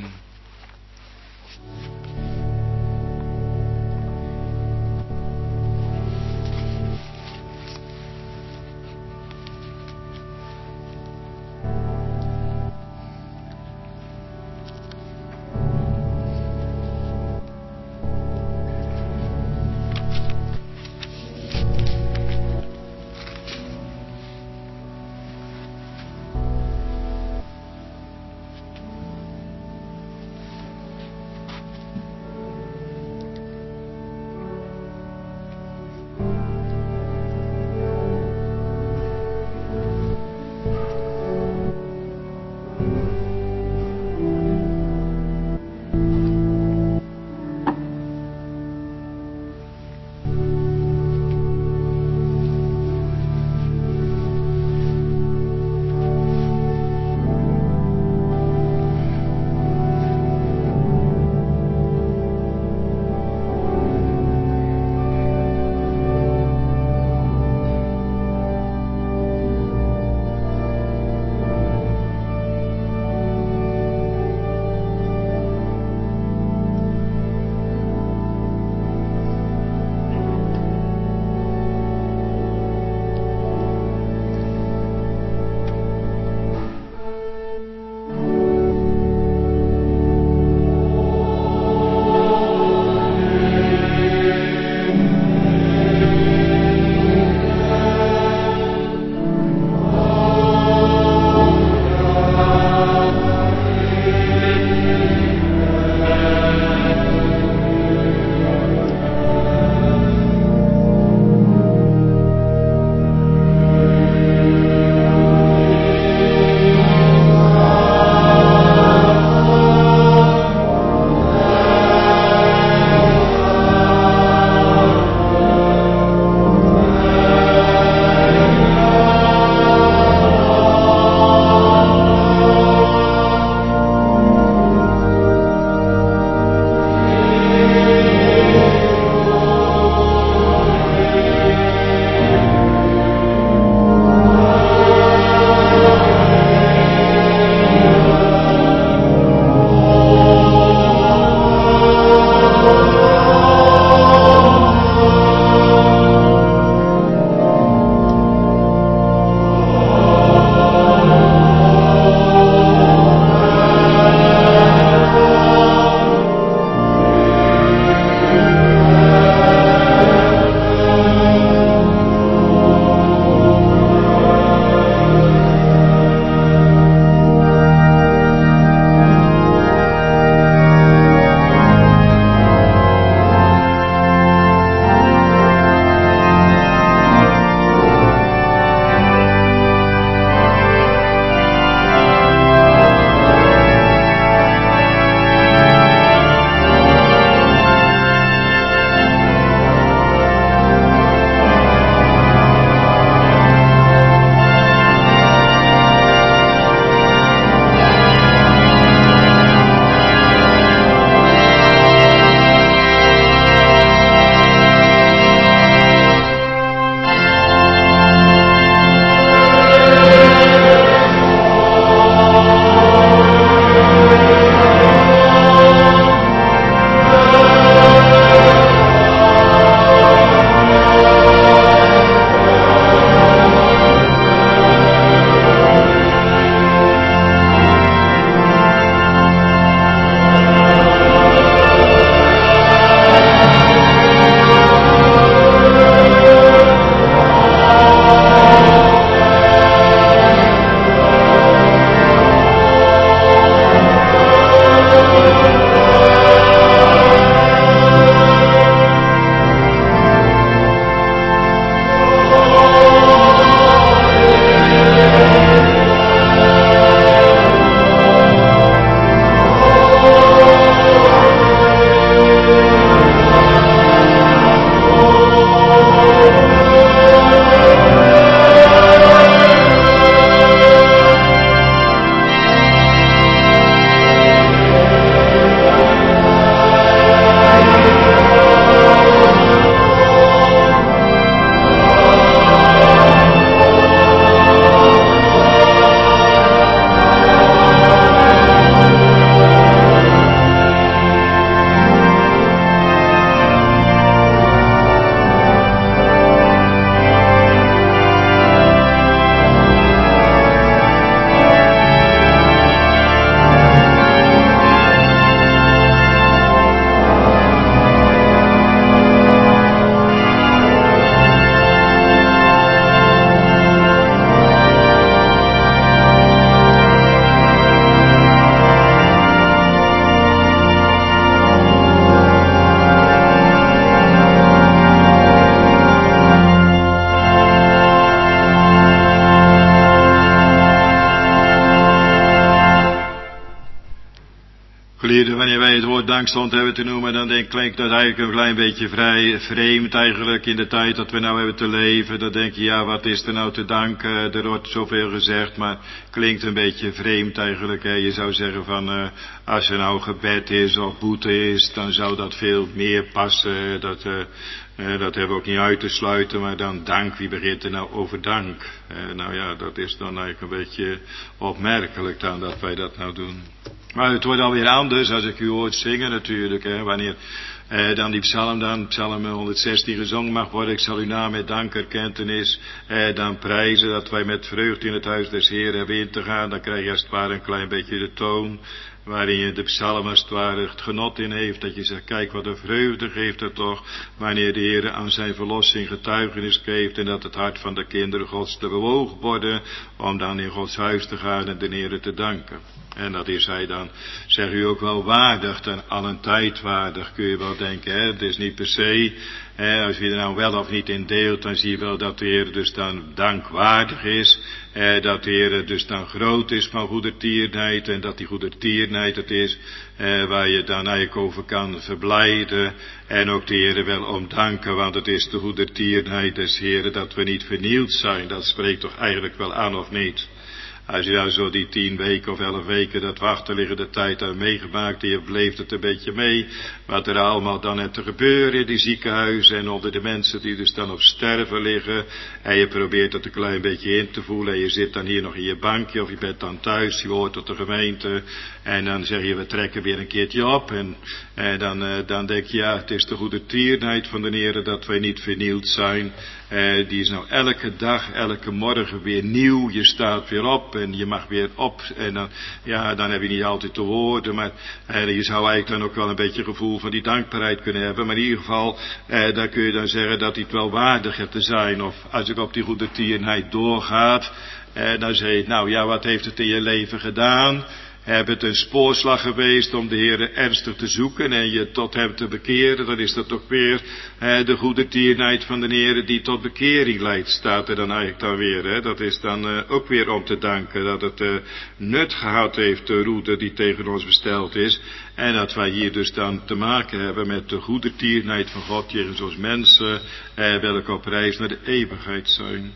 Geliefden, wanneer wij het woord dankstond hebben te noemen, dan denk, klinkt dat eigenlijk een klein beetje vrij vreemd eigenlijk in de tijd dat we nou hebben te leven. Dan denk je, ja, wat is er nou te danken? Er wordt zoveel gezegd, maar klinkt een beetje vreemd eigenlijk. Hè? Je zou zeggen van, uh, als er nou gebed is of boete is, dan zou dat veel meer passen. Dat, uh, uh, dat hebben we ook niet uit te sluiten, maar dan dank, wie begint er nou over dank? Uh, nou ja, dat is dan eigenlijk een beetje opmerkelijk dan dat wij dat nou doen. Maar het wordt alweer anders als ik u hoort zingen natuurlijk. Hè, wanneer eh, dan die psalm, dan psalm honderdzestien gezongen mag worden. Ik zal uw naam met dank erkentenis eh, dan prijzen. Dat wij met vreugde in het huis des Heeren hebben in te gaan. Dan krijg je als het ware een klein beetje de toon. Waarin je de psalm als het ware het genot in heeft. Dat je zegt, kijk wat een vreugde geeft het toch. Wanneer de Heer aan zijn verlossing getuigenis geeft. En dat het hart van de kinderen Gods te bewogen worden. Om dan in Gods huis te gaan en de Heer te danken. En dat is hij dan, zeg u ook wel waardig, dan al een tijd waardig, kun je wel denken. Hè? Het is niet per se, hè, als je er nou wel of niet in deelt, dan zie je wel dat de Heer dus dan dankwaardig is. Eh, dat de Heer dus dan groot is van goedertierenheid en dat die goedertierenheid het is eh, waar je dan eigenlijk over kan verblijden. En ook de Heer wel om danken, want het is de goedertierenheid des Heeren dat we niet vernield zijn. Dat spreekt toch eigenlijk wel aan of niet? Als je nou zo die tien weken of elf weken dat wachten liggen de tijd aan meegemaakt en je bleef het een beetje mee. Wat er allemaal dan net te gebeuren in die ziekenhuizen en onder de mensen die dus dan op sterven liggen. En je probeert het een klein beetje in te voelen en je zit dan hier nog in je bankje of je bent dan thuis, je hoort tot de gemeente. En dan zeg je we trekken weer een keertje op en, en dan, uh, dan denk je ja het is de goedertierenheid van de Heer dat wij niet vernield zijn. Uh, die is nou elke dag, elke morgen weer nieuw. Je staat weer op en je mag weer op. En dan, ja, dan heb je niet altijd te woorden. Maar uh, je zou eigenlijk dan ook wel een beetje gevoel van die dankbaarheid kunnen hebben. Maar in ieder geval, uh, dan kun je dan zeggen dat hij het wel waardig heeft te zijn. Of als ik op die goedertierenheid doorgaat, uh, dan zeg je, nou ja, wat heeft het in je leven gedaan? Heb het een spoorslag geweest om de Heer ernstig te zoeken en je tot hem te bekeren, dan is dat ook weer hè, de goedertierenheid van de Heer die tot bekering leidt, staat er dan eigenlijk dan weer. Hè. Dat is dan uh, ook weer om te danken dat het uh, nut gehad heeft, de route die tegen ons besteld is. En dat wij hier dus dan te maken hebben met de goedertierenheid van God jegens ons mensen, eh, welke op reis naar de eeuwigheid zijn.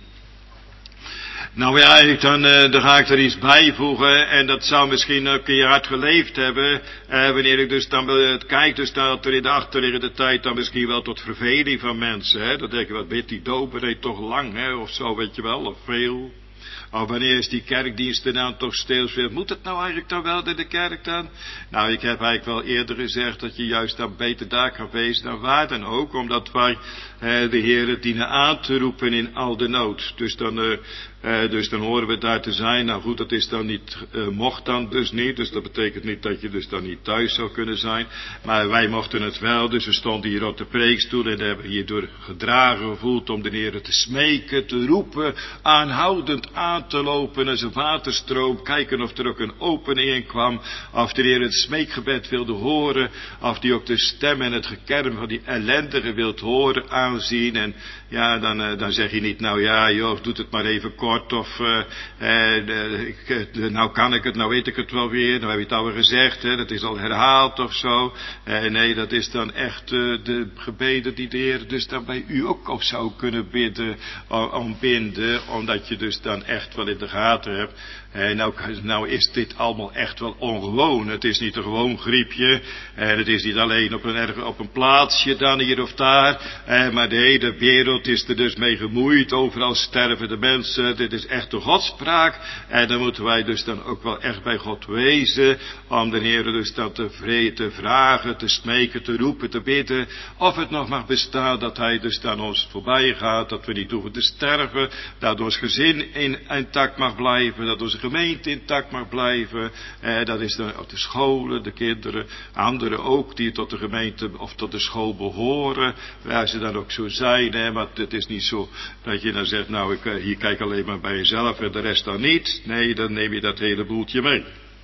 Nou ja, dan, uh, dan ga ik er iets bijvoegen en dat zou misschien ook in je hart geleefd hebben, uh, wanneer ik dus dan uh, kijk, dus dat er in de achterliggende tijd dan misschien wel tot verveling van mensen, hè, dan denk je, wat weet die dominee toch lang, hè, of zo, weet je wel, of veel. Of wanneer is die kerkdienst er dan toch steeds weer? Moet het nou eigenlijk dan wel in de kerk dan? Nou, ik heb eigenlijk wel eerder gezegd dat je juist dan beter daar kan wezen dan waar dan ook. Omdat wij eh, de Heer dienen aan te roepen in al de nood. Dus dan, uh, uh, dus dan horen we daar te zijn. Nou goed, dat is dan niet, uh, mocht dan dus niet. Dus dat betekent niet dat je dus dan niet thuis zou kunnen zijn. Maar wij mochten het wel. Dus we stonden hier op de preekstoel en hebben hierdoor gedragen gevoeld om de Heer te smeken, te roepen, aanhoudend aan te lopen als een waterstroom, kijken of er ook een opening in kwam, of de Heer het smeekgebed wilde horen, of die ook de stem en het gekerm van die ellendige wilt horen, aanzien. En ja, dan, uh, dan zeg je niet, nou ja, joh, doet het maar even kort, of uh, uh, de, ik, de, nou kan ik het, nou weet ik het wel weer, nou heb je het al gezegd, hè, dat is al herhaald of zo. Uh, nee, dat is dan echt uh, de gebeden die de Heer dus dan bij u ook op zou kunnen bidden, uh, ontbinden, omdat je dus dan echt wel in de gaten hebt. Eh, nou, nou is dit allemaal echt wel ongewoon. Het is niet een gewoon griepje. En het is niet alleen op een, erg, op een plaatsje dan hier of daar. Eh, maar de hele wereld is er dus mee gemoeid. Overal sterven de mensen. Dit is echt de godspraak. En dan moeten wij dus dan ook wel echt bij God wezen. Om de Heer dus dan te, vreden, te vragen, te smeken, te roepen, te bidden. Of het nog mag bestaan dat Hij dus dan ons voorbij gaat. Dat we niet hoeven te sterven. Dat ons gezin in, intact mag blijven. Dat onze gemeente intact mag blijven. Eh, dat is dan op de scholen, de kinderen, anderen ook die tot de gemeente of tot de school behoren. Waar ze dan ook zo zijn. Hè, maar het is niet zo dat je dan zegt, nou ik hier kijk alleen maar bij jezelf en de rest dan niet. Nee, dan neem je dat hele boeltje mee.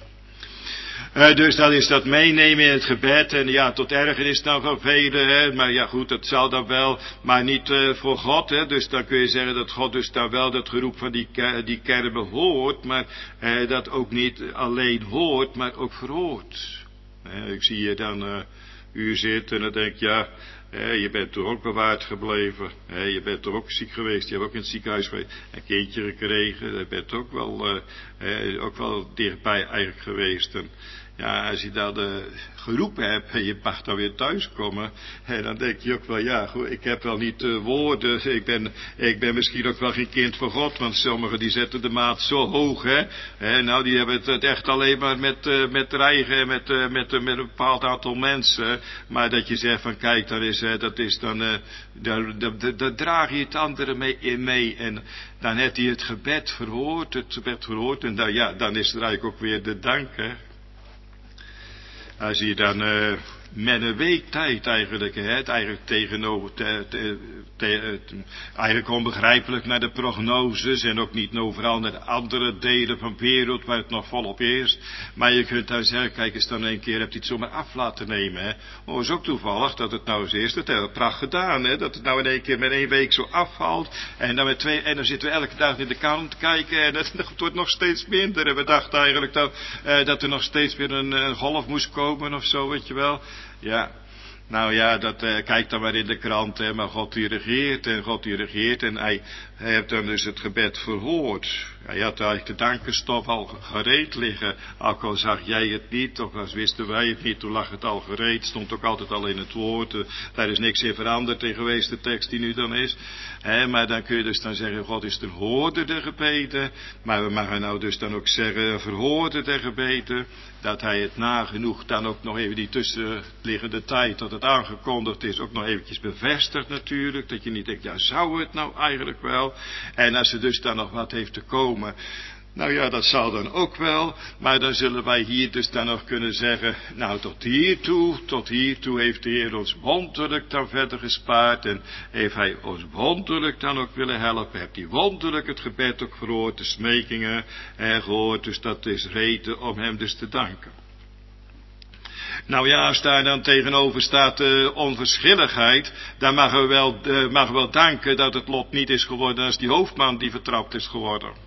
Uh, dus dat is dat meenemen in het gebed. En ja, tot ergernis dan van velen. Hè. Maar ja goed, dat zal dan wel. Maar niet uh, voor God. Hè. Dus dan kun je zeggen dat God dus dan wel dat geroep van die, die kermen hoort. Maar uh, dat ook niet alleen hoort, maar ook verhoort. Ik zie je dan uh, u zitten en dan denk je, ja, eh, je bent toch ook bewaard gebleven. Eh, je bent toch ook ziek geweest, je hebt ook in het ziekenhuis geweest. Een kindje gekregen, je bent ook wel, uh, eh, ook wel dichtbij eigenlijk geweest. En, ja, als je dan uh, geroepen hebt en je mag dan weer thuiskomen, en dan denk je ook wel, ja, goed, ik heb wel niet uh, woorden, ik ben, ik ben misschien ook wel geen kind van God, want sommigen die zetten de maat zo hoog, hè. hè nou, die hebben het, het echt alleen maar met, uh, met dreigen en met, uh, met, uh, met een bepaald aantal mensen, maar dat je zegt van, kijk, dat is, uh, dat is dan, uh, daar, daar, daar, daar draag je het andere mee in mee, en dan heeft hij het gebed verhoord, het gebed verhoord, en dan, ja, dan is er eigenlijk ook weer de dank, hè. Als je dan uh, met een week tijd eigenlijk, hè, het eigenlijk tegenover, te, te, te, te, eigenlijk onbegrijpelijk naar de prognoses en ook niet overal naar de andere delen van de wereld waar het nog volop is. Maar je kunt dan zeggen, kijk eens dan een keer, hebt hij het zomaar af laten nemen, hè. Oh, is ook toevallig dat het nou eens eerst, dat hebben we pracht gedaan, hè, dat het nou in één keer met één week zo afvalt. En dan met twee, en dan zitten we elke dag in de kant te kijken en het, het wordt nog steeds minder. En we dachten eigenlijk dat, uh, dat er nog steeds weer een, een golf moest komen of zo, weet je wel. Ja, nou ja, dat, uh, kijk dan maar in de krant, hè, maar God die regeert en God die regeert en hij, hij heeft dan dus het gebed verhoord. Hij had eigenlijk de dankenstof al gereed liggen, ook al zag jij het niet, of als wisten wij het niet, toen lag het al gereed, stond ook altijd al in het woord, uh, daar is niks in veranderd in geweest, de tekst die nu dan is. Hè, maar dan kun je dus dan zeggen, God is de hoorder der gebeden, maar we mogen nou dus dan ook zeggen, verhoorder der gebeden, dat hij het nagenoeg dan ook nog even die tussenliggende tijd, dat het aangekondigd is, ook nog eventjes bevestigt natuurlijk, dat je niet denkt, ja, zou het nou eigenlijk wel? En als er dus dan nog wat heeft te komen, nou ja, dat zal dan ook wel, maar dan zullen wij hier dus dan nog kunnen zeggen, nou tot hiertoe, tot hiertoe heeft de Heer ons wonderlijk dan verder gespaard en heeft hij ons wonderlijk dan ook willen helpen, heeft hij wonderlijk het gebed ook gehoord, de smekingen en gehoord, dus dat is reden om hem dus te danken. Nou ja, als daar dan tegenover staat de uh, onverschilligheid, dan mogen we wel, uh, mogen we wel danken dat het lot niet is geworden als die hoofdman die vertrapt is geworden.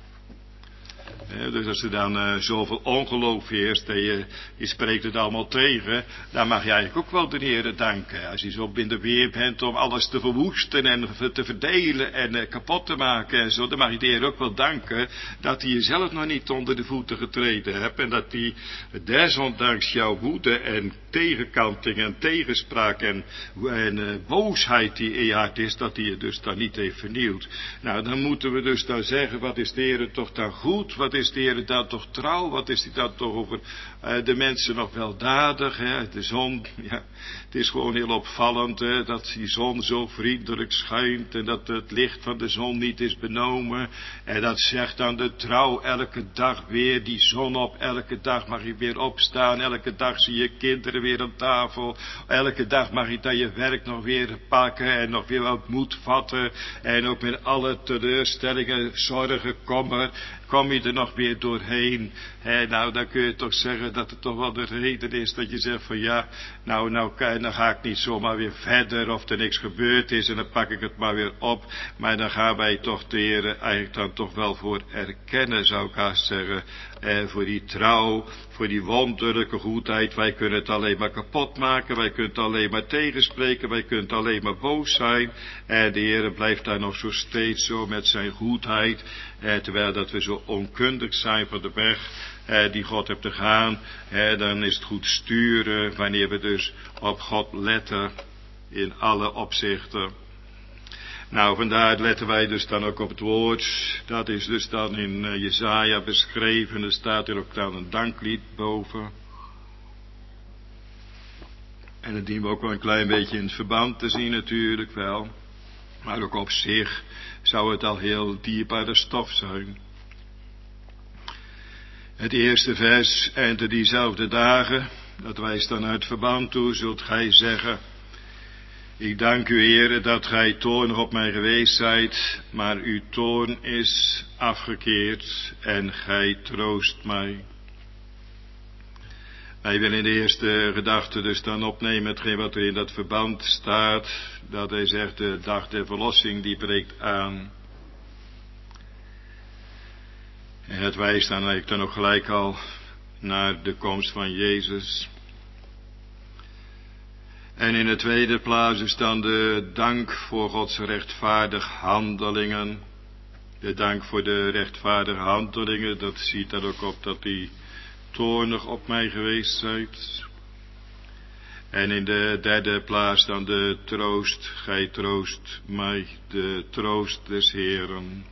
He, dus als er dan uh, zoveel ongeloof heerst en je, je spreekt het allemaal tegen, dan mag je eigenlijk ook wel de Heer danken. Als je zo in de weer bent om alles te verwoesten en te verdelen en uh, kapot te maken en zo, dan mag je de Heer ook wel danken dat hij jezelf nog niet onder de voeten getreden hebt en dat hij desondanks jouw woede en tegenkanting en tegenspraak en, en uh, boosheid die in je hart is, dat hij je dus dan niet heeft vernield. Nou, dan moeten we dus dan zeggen, wat is de Heer toch dan goed, wat is de Heer dan toch trouw, wat is hij dan toch over uh, de mensen nog weldadig, hè? De zon, ja, het is gewoon heel opvallend, hè, dat die zon zo vriendelijk schijnt en dat het licht van de zon niet is benomen en dat zegt dan de trouw elke dag weer die zon op, elke dag mag je weer opstaan, elke dag zie je kinderen weer aan tafel, elke dag mag je dan je werk nog weer pakken en nog weer wat moed vatten en ook met alle teleurstellingen, zorgen, kommer, kom je er nog weer doorheen. He, nou, dan kun je toch zeggen dat het toch wel de reden is dat je zegt van ja, nou, nou, dan ga ik niet zomaar weer verder of er niks gebeurd is en dan pak ik het maar weer op. Maar dan gaan wij toch de Heer eigenlijk dan toch wel voor erkennen, zou ik haast zeggen. Eh, voor die trouw, voor die wonderlijke goedheid. Wij kunnen het alleen maar kapot maken, wij kunnen het alleen maar tegenspreken, wij kunnen het alleen maar boos zijn. En de Heer blijft daar nog zo steeds zo met zijn goedheid. Eh, terwijl dat we zo onkundig zijn van de weg eh, die God heeft te gaan. Eh, dan is het goed sturen wanneer we dus op God letten in alle opzichten. Nou, vandaar letten wij dus dan ook op het woord. Dat is dus dan in uh, Jesaja beschreven. Er staat er ook dan een danklied boven. En dat dienen we ook wel een klein beetje in het verband te zien natuurlijk wel. Maar ook op zich zou het al heel dierbare stof zijn. Het eerste vers, en te diezelfde dagen, dat wijst dan uit verband toe, zult gij zeggen: ik dank u, Heere, dat gij toornig op mij geweest zijt, maar uw toorn is afgekeerd en gij troost mij. Wij willen in de eerste gedachte dus dan opnemen hetgeen wat er in dat verband staat, dat hij zegt de dag der verlossing die breekt aan. En het wijst dan eigenlijk dan ook gelijk al naar de komst van Jezus. En in de tweede plaats is dan de dank voor Gods rechtvaardig handelingen. De dank voor de rechtvaardige handelingen, dat ziet er ook op dat die toornig op mij geweest zijt. En in de derde plaats dan de troost, gij troost mij, de troost des Heeren.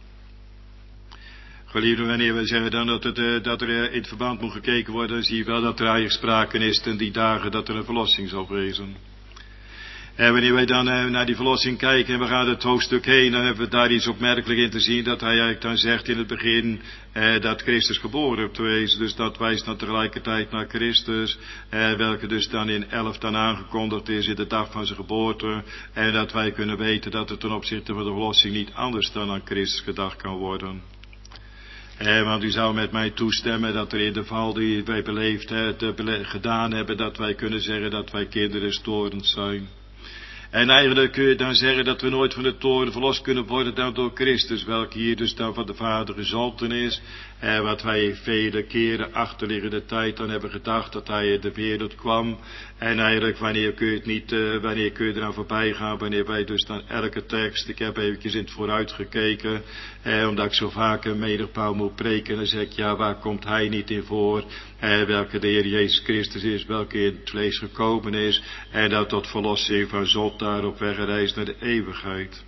Geliefden, wanneer we zeggen dan dat, het, dat er in het verband moet gekeken worden, dan zie je wel dat er eigenlijk sprake is in die dagen dat er een verlossing zal wezen. En wanneer wij dan uh, naar die verlossing kijken en we gaan het hoofdstuk heen, dan hebben we daar iets opmerkelijk in te zien, dat hij eigenlijk dan zegt in het begin uh, dat Christus geboren heeft geweest. Dus dat wijst dan tegelijkertijd naar Christus, uh, welke dus dan in elf dan aangekondigd is in de dag van zijn geboorte. En dat wij kunnen weten dat het ten opzichte van de verlossing niet anders dan aan Christus gedacht kan worden. Eh, want u zou met mij toestemmen dat er in de val die wij beleefd hebben, gedaan hebben, dat wij kunnen zeggen dat wij kinderen storend zijn. En eigenlijk kun je dan zeggen dat we nooit van de toren verlost kunnen worden dan door Christus, welke hier dus dan van de Vader gezonden is. Eh, wat wij vele keren achterliggende tijd dan hebben gedacht dat hij in de wereld kwam. En eigenlijk wanneer kun je het niet, uh, wanneer kun je eraan voorbij gaan, wanneer wij dus dan elke tekst, ik heb eventjes in het vooruit gekeken, eh, omdat ik zo vaak een menigpaal moet preken, dan zeg ik, ja, waar komt hij niet in voor, eh, welke de Heer Jezus Christus is, welke in het vlees gekomen is, en dat tot verlossing van zondaar op weg gereisd naar de eeuwigheid.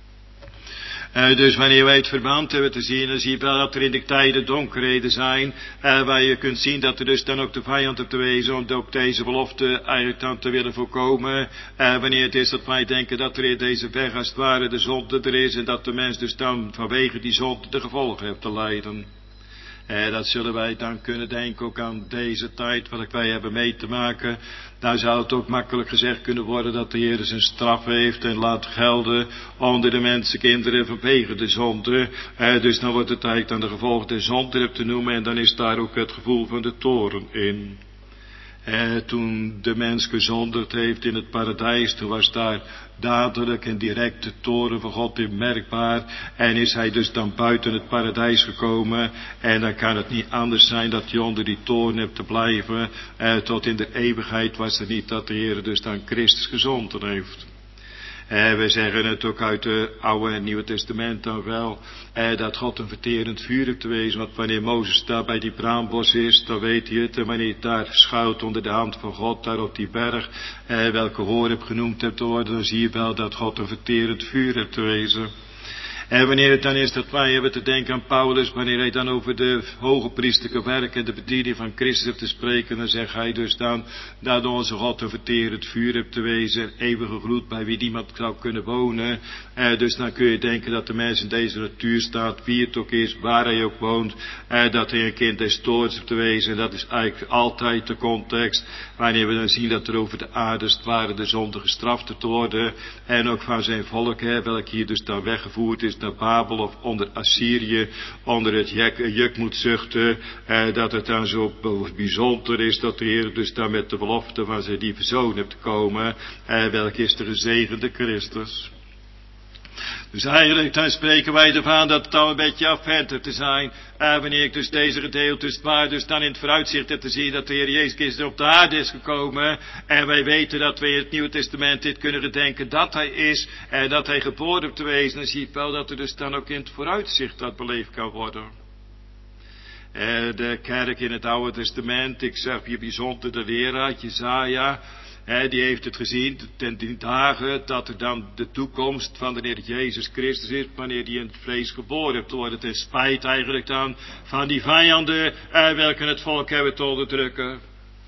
Uh, dus wanneer wij het verband hebben te zien, dan zie je wel dat er in de tijden donkerheden zijn, uh, waar je kunt zien dat er dus dan ook de vijand op te wezen, om ook deze belofte eigenlijk dan te willen voorkomen. Uh, wanneer het is dat wij denken dat er in deze weg als het ware de zonde er is, en dat de mens dus dan vanwege die zonde de gevolgen heeft te lijden. Eh, dat zullen wij dan kunnen denken ook aan deze tijd, wat wij hebben mee te maken. Nou zou het ook makkelijk gezegd kunnen worden dat de Heer zijn straf heeft en laat gelden onder de mensenkinderen vanwege de zonde. Eh, dus dan wordt het tijd aan de gevolgen de zonde te noemen, en dan is daar ook het gevoel van de toorn in. Eh, toen de mens gezondigd heeft in het paradijs, toen was daar dadelijk en direct de toorn van God in merkbaar. En is hij dus dan buiten het paradijs gekomen. En dan kan het niet anders zijn dat je onder die toorn hebt te blijven. Eh, tot in de eeuwigheid was het niet dat de Heer dus dan Christus gezonden heeft. Eh, we zeggen het ook uit het Oude en Nieuwe Testament dan wel, eh, dat God een verterend vuur heeft te wezen. Want wanneer Mozes daar bij die braambos is, dan weet hij het. En wanneer hij daar schuilt onder de hand van God, daar op die berg, eh, welke Horeb genoemd hebt te worden, dan zie je wel dat God een verterend vuur heeft te wezen. En wanneer het dan is dat wij hebben te denken aan Paulus, wanneer hij dan over de hoge priesterlijke werk en de bediening van Christus heeft te spreken, dan zegt hij dus dan dat onze God een verterend vuur heeft te wezen, eeuwige gloed bij wie niemand zou kunnen wonen. Eh, dus dan kun je denken dat de mens in deze natuur staat, wie het ook is, waar hij ook woont, eh, dat hij een kind des toorns heeft te wezen. En dat is eigenlijk altijd de context, wanneer we dan zien dat er over de aarde het ware de zonde gestraft te worden, en ook van zijn volk, hè, welk hier dus dan weggevoerd is naar Babel of onder Assyrië, onder het juk, juk moet zuchten, eh, dat het dan zo bijzonder is dat de Heer dus dan met de belofte van zijn lieve zoon hebt te komen, eh, welk is de gezegende Christus. Dus eigenlijk dan spreken wij ervan dat het al een beetje afwentend te zijn, eh, wanneer ik dus deze gedeeltes waar dus dan in het vooruitzicht heb te zien dat de Heer Jezus Christus op de aarde is gekomen, en wij weten dat we in het Nieuwe Testament dit kunnen gedenken dat hij is, en dat hij geboren heeft te wezen, dan zie je wel dat er dus dan ook in het vooruitzicht dat beleefd kan worden. Eh, de kerk in het Oude Testament, ik zeg je bijzonder de leraar, Jesaja, He, die heeft het gezien ten die dagen dat er dan de toekomst van de Heer Jezus Christus is, wanneer die in het vlees geboren heeft te worden. Ten spijt eigenlijk dan van die vijanden, eh, welke het volk hebben te onderdrukken.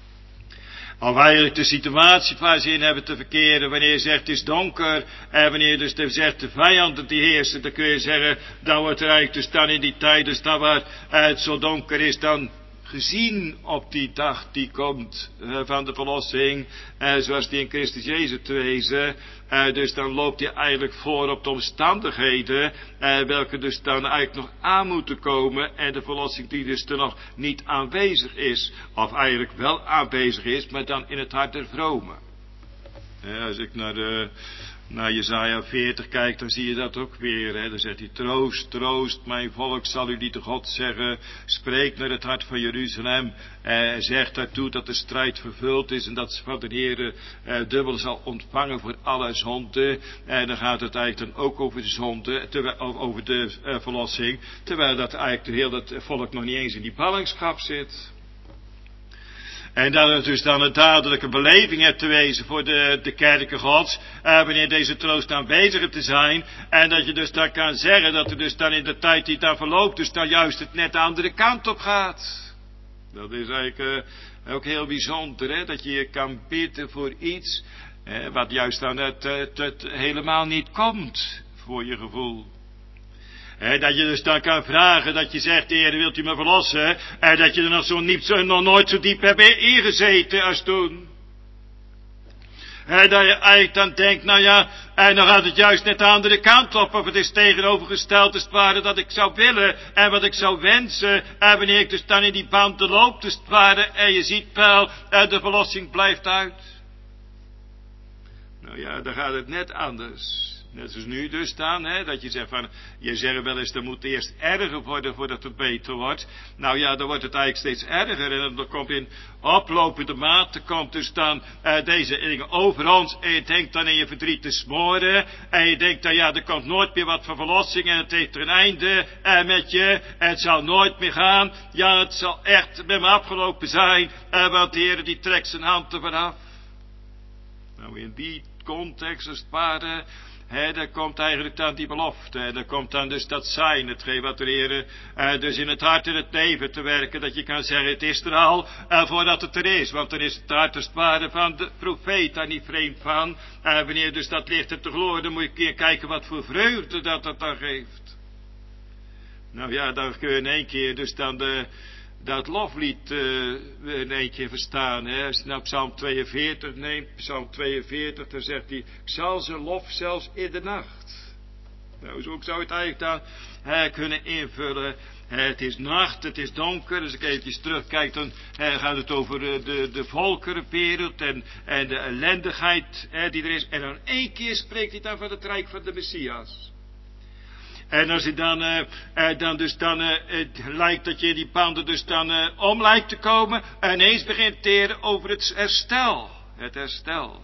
Of eigenlijk de situatie waar ze in hebben te verkeren, wanneer je zegt het is donker, en wanneer je dus zegt de vijanden die heersen, dan kun je zeggen, dat wordt er eigenlijk dus dan in die tijd, dus dat waar het zo donker is, dan gezien op die dag die komt uh, van de verlossing, uh, zoals die in Christus Jezus te wezen, uh, dus dan loopt hij eigenlijk voor op de omstandigheden, uh, welke dus dan eigenlijk nog aan moeten komen, en de verlossing die dus er nog niet aanwezig is, of eigenlijk wel aanwezig is, maar dan in het hart der vromen. Uh, als ik naar de naar Jesaja veertig kijkt, dan zie je dat ook weer. Hè? Dan zegt hij, troost, troost, mijn volk zal u niet te God zeggen. Spreek naar het hart van Jeruzalem. Eh, zegt daartoe dat de strijd vervuld is en dat ze van de Heer eh, dubbel zal ontvangen voor alle zonden. En dan gaat het eigenlijk dan ook over de zonde, terwijl, over de eh, verlossing. Terwijl dat eigenlijk de heel dat volk nog niet eens in die ballingschap zit. En dat het dus dan een dadelijke beleving hebt te wezen voor de, de kerken Gods, eh, wanneer deze troost aanwezig te zijn. En dat je dus dan kan zeggen dat er dus dan in de tijd die daar verloopt, dus dan juist het net de andere kant op gaat. Dat is eigenlijk uh, ook heel bijzonder, hè, dat je je kan bidden voor iets, eh, wat juist dan het, het, het helemaal niet komt, voor je gevoel. He, dat je dus dan kan vragen, dat je zegt, Heer, wilt u me verlossen? En dat je er nog, zo niet, zo, nog nooit zo diep hebt ingezeten als toen. En dat je eigenlijk dan denkt, nou ja, en dan gaat het juist net de andere kant op, of het is tegenovergesteld als het ware dat ik zou willen, en wat ik zou wensen, en wanneer ik dus dan in die banden loop, dus het ware, en je ziet wel, en de verlossing blijft uit. Nou ja, dan gaat het net anders. Net zoals nu dus dan, hè, dat je zegt van, je zegt wel eens, dat moet eerst erger worden voordat het beter wordt. Nou ja, dan wordt het eigenlijk steeds erger en dan komt in oplopende mate, komt dus dan uh, deze dingen over ons en je denkt dan in je verdriet te smoren en je denkt dan, ja, er komt nooit meer wat van verlossing en het heeft er een einde uh, met je en het zal nooit meer gaan. Ja, het zal echt met me afgelopen zijn, uh, want de Heer die trekt zijn hand ervan af. Nou, in die context als het ware, He, daar komt eigenlijk dan die belofte. En daar komt dan dus dat zijn. Hetgeen wat de Heer uh, dus in het hart en het leven te werken. Dat je kan zeggen, het is er al uh, voordat het er is. Want dan is het hart als het ware van de profeet daar niet vreemd van. Uh, wanneer dus dat licht er te gloren, dan moet je een keer kijken wat voor vreugde dat dat dan geeft. Nou ja, dan kun je in één keer dus dan de... dat loflied uh, in één keer verstaan. Hè? Als je nou Psalm tweeënveertig neemt, Psalm tweeënveertig, dan zegt hij, ik zal zijn lof zelfs in de nacht. Nou, zo zou je het eigenlijk dan hè, kunnen invullen. Hè, het is nacht, het is donker, als ik eventjes terugkijk, dan hè, gaat het over de, de, de volkerenwereld en, en de ellendigheid hè, die er is. En dan één keer spreekt hij dan van het rijk van de Messias. En als je dan, uh, uh, dan dus dan, uh, het lijkt dat je in die panden dus dan uh, om lijkt te komen, en ineens begint te teren over het herstel. Het herstel.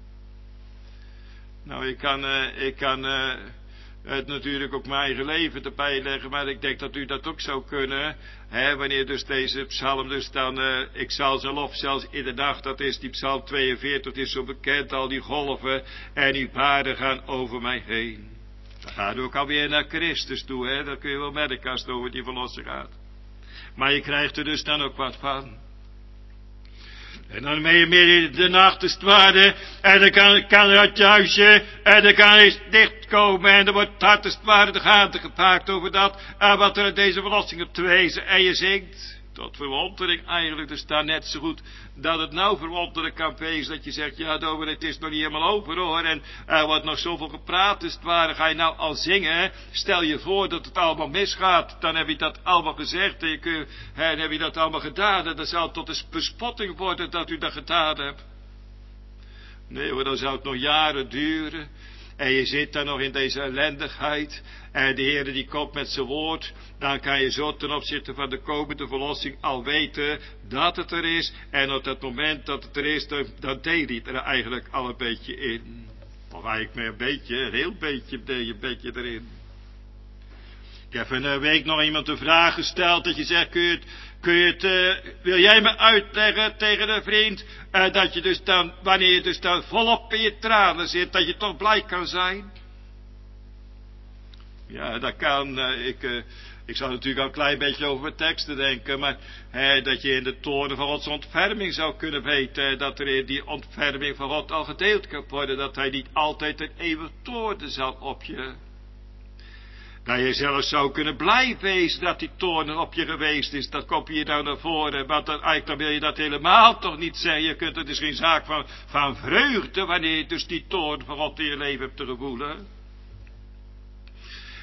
Nou, ik kan, uh, ik kan uh, het natuurlijk ook mijn eigen leven erbij leggen, maar ik denk dat u dat ook zou kunnen. Hè, wanneer dus deze psalm dus dan, uh, ik zal zijn lof zelfs in de nacht, dat is die psalm tweeënveertig, dat is zo bekend, al die golven en die paarden gaan over mij heen. Dan gaat ook alweer naar Christus toe, hè. Dat kun je wel merken als het over die verlossing gaat. Maar je krijgt er dus dan ook wat van. En dan ben je meer in de nacht als het ware. En dan kan, kan er uit je huisje. En dan kan je dichtkomen. En dan wordt het hart als het ware de gaten gepakt over dat. En wat er uit deze verlossing op te wezen. En je zingt. Tot verwondering eigenlijk. Dus daar net zo goed. Dat het nou verwonderen kan wezen. Dat je zegt. Ja, dover, het is nog niet helemaal over hoor. En er wordt nog zoveel gepraat. Als het ware ga je nou al zingen. Stel je voor dat het allemaal misgaat. Dan heb je dat allemaal gezegd. En, je kun, en heb je dat allemaal gedaan. En dan zal het tot een bespotting worden dat u dat gedaan hebt. Nee hoor, dan zou het nog jaren duren. En je zit dan nog in deze ellendigheid. En de Heer die komt met zijn woord. Dan kan je zo ten opzichte van de komende verlossing al weten dat het er is. En op dat moment dat het er is, dan, dan deed hij er eigenlijk al een beetje in. Of eigenlijk maar een beetje, een heel beetje deed je een beetje erin. Ik heb een week nog iemand een vraag gesteld dat je zegt, kun je het, kun je het uh, wil jij me uitleggen tegen een vriend, uh, dat je dus dan, wanneer je dus dan volop in je tranen zit, dat je toch blij kan zijn? Ja, dat kan. Uh, ik, uh, ik zou natuurlijk al een klein beetje over mijn teksten denken, maar uh, dat je in de toren van Gods ontferming zou kunnen weten, uh, dat er in die ontferming van God al gedeeld kan worden, dat hij niet altijd een eeuwig toorn zal op je. Dat je zelfs zou kunnen blij wezen dat die toorn op je geweest is. Dat kom je nou naar voren. Want dan, eigenlijk dan wil je dat helemaal toch niet zeggen. Je kunt, het is geen zaak van, van vreugde wanneer je dus die toorn van God in je leven hebt te gevoelen.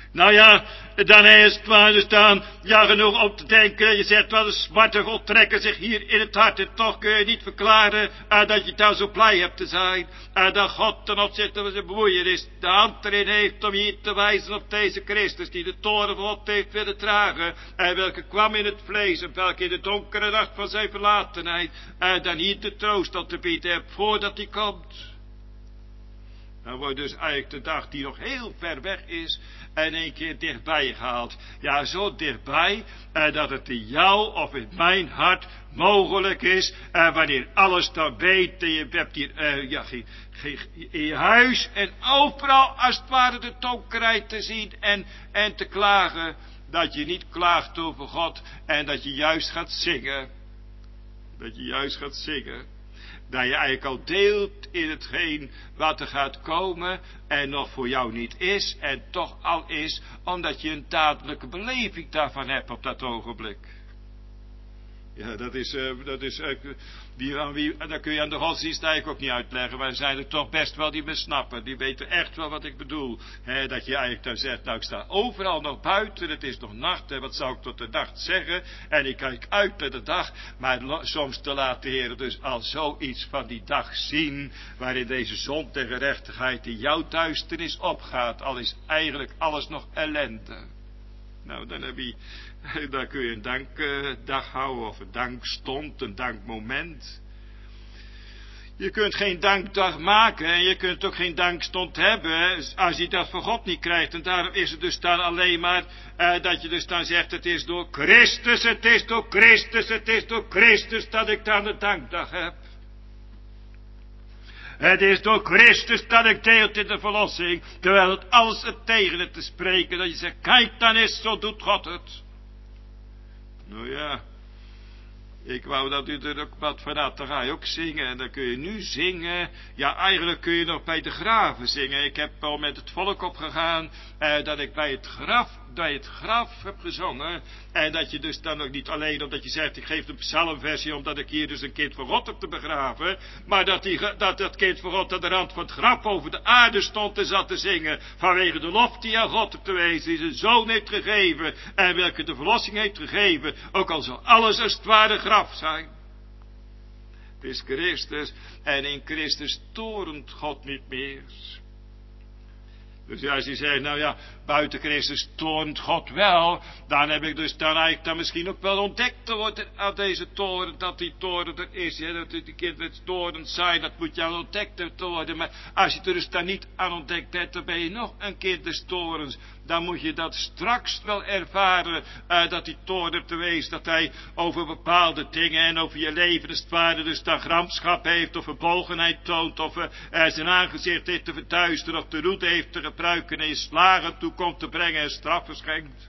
Nou ja, dan is het waar dus dan, ja genoeg om te denken, je zegt wel de smarten God trekken zich hier in het hart en toch kun je niet verklaren uh, dat je daar zo blij hebt te zijn. Uh, dat God ten opzichte van zijn bemoeienis de hand erin heeft om je te wijzen op deze Christus die de toren van God heeft willen dragen en welke kwam in het vlees en welke in de donkere nacht van zijn verlatenheid uh, dan hier de troost op te bieden hebt voordat hij komt. Dan wordt dus eigenlijk de dag die nog heel ver weg is en een keer dichtbij gehaald. Ja, zo dichtbij eh, dat het in jou of in mijn hart mogelijk is. Eh, wanneer alles dan weet. En je hebt hier eh, ja, ge, ge, in je huis en overal als het ware de donkerheid te zien en, en te klagen. Dat je niet klaagt over God en dat je juist gaat zingen. Dat je juist gaat zingen. Dat je eigenlijk al deelt in hetgeen wat er gaat komen en nog voor jou niet is en toch al is, omdat je een dadelijke beleving daarvan hebt op dat ogenblik. Ja, dat is, uh, dat is, uh, die, aan wie, dat kun je aan de godsdienst eigenlijk ook niet uitleggen, maar er zijn er toch best wel die me snappen, die weten echt wel wat ik bedoel. He, dat je eigenlijk dan zegt, nou ik sta overal nog buiten, het is nog nacht, en wat zou ik tot de nacht zeggen, en ik kijk uit naar de dag, maar lo, soms te laat de Heer dus al zoiets van die dag zien, waarin deze zon en gerechtigheid in jouw duisternis opgaat, al is eigenlijk alles nog ellende. Nou, dan heb je, dan kun je een dankdag uh, houden, of een dankstond, een dankmoment. Je kunt geen dankdag maken, en je kunt ook geen dankstond hebben, als je dat van God niet krijgt. En daarom is het dus dan alleen maar, uh, dat je dus dan zegt, het is door Christus, het is door Christus, het is door Christus, dat ik dan de dankdag heb. Het is door Christus dat ik deelt in de verlossing, terwijl het alles het tegen het te spreken, dat je zegt, kijk dan eens, zo doet God het. Nou ja, ik wou dat u er ook wat van had, dan ga je ook zingen, en dan kun je nu zingen, ja eigenlijk kun je nog bij de graven zingen. Ik heb al met het volk opgegaan, eh, dat ik bij het graf, bij het graf heb gezongen, en dat je dus dan ook niet alleen omdat je zegt, ik geef de psalmversie omdat ik hier dus een kind van God heb te begraven, maar dat, die, dat dat kind van God aan de rand van het graf over de aarde stond en zat te zingen, vanwege de lof die aan God op te wezen, die zijn zoon heeft gegeven, en welke de verlossing heeft gegeven, ook al zal alles als het ware graf zijn. Het is Christus, en in Christus torent God niet meer. Dus als je zegt, nou ja, buiten Christus toornt God wel, dan heb ik dus dan eigenlijk dan misschien ook wel ontdekt te worden aan deze toren, dat die toren er is, hè, dat die kinderen torend zijn, dat moet je al ontdekt te worden, maar als je er dus dan niet aan ontdekt hebt, dan ben je nog een kind des torens, dan moet je dat straks wel ervaren, uh, dat die toren te wees, dat hij over bepaalde dingen en over je leven als het ware dus dan gramschap heeft, of verbolgenheid toont, of uh, zijn aangezicht heeft te verduisteren, of de roet heeft te gebruiken en je slagen toe komt te brengen en straffen schenkt.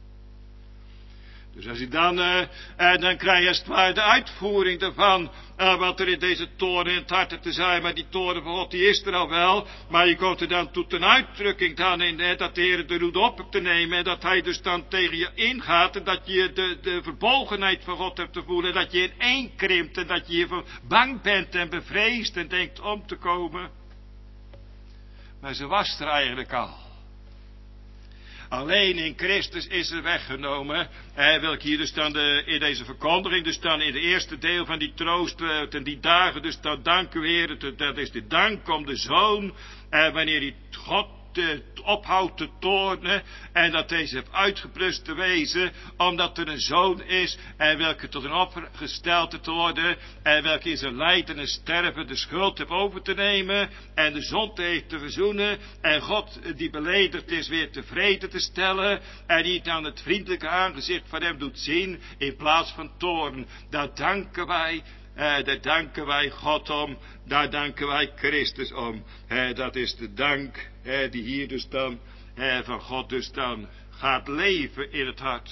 Dus als je dan, uh, uh, dan krijg je als het ware de uitvoering daarvan, uh, wat er in deze toren in het hart te zijn, maar die toren van God, die is er al wel, maar je komt er dan tot een uitdrukking dan in, hè, dat de Heer de roede op hebt te nemen, en dat hij dus dan tegen je ingaat, en dat je de, de verbolgenheid van God hebt te voelen, en dat je ineenkrimpt, en dat je hiervan bang bent en bevreesd en denkt om te komen. Maar ze was er eigenlijk al. Alleen in Christus is er weggenomen. Eh, wil ik hier dus dan de, in deze verkondiging, dus dan in het eerste deel van die troost, eh, ten die dagen, dus dan dank u Heer, dat is de dank om de Zoon, eh, wanneer hij God eh, ophoudt te toornen, en dat deze heeft uitgeblust te wezen, omdat er een Zoon is, en welke tot een offer gesteld te worden, en welke in zijn lijden en sterven de schuld heeft over te nemen, en de zonde heeft te verzoenen, en God die beledigd is weer tevreden te stellen, en niet aan het vriendelijke aangezicht van hem doet zien, in plaats van toorn. Daar danken wij, eh, daar danken wij God om, daar danken wij Christus om. Eh, dat is de dank eh, die hier dus dan eh, van God dus dan gaat leven in het hart.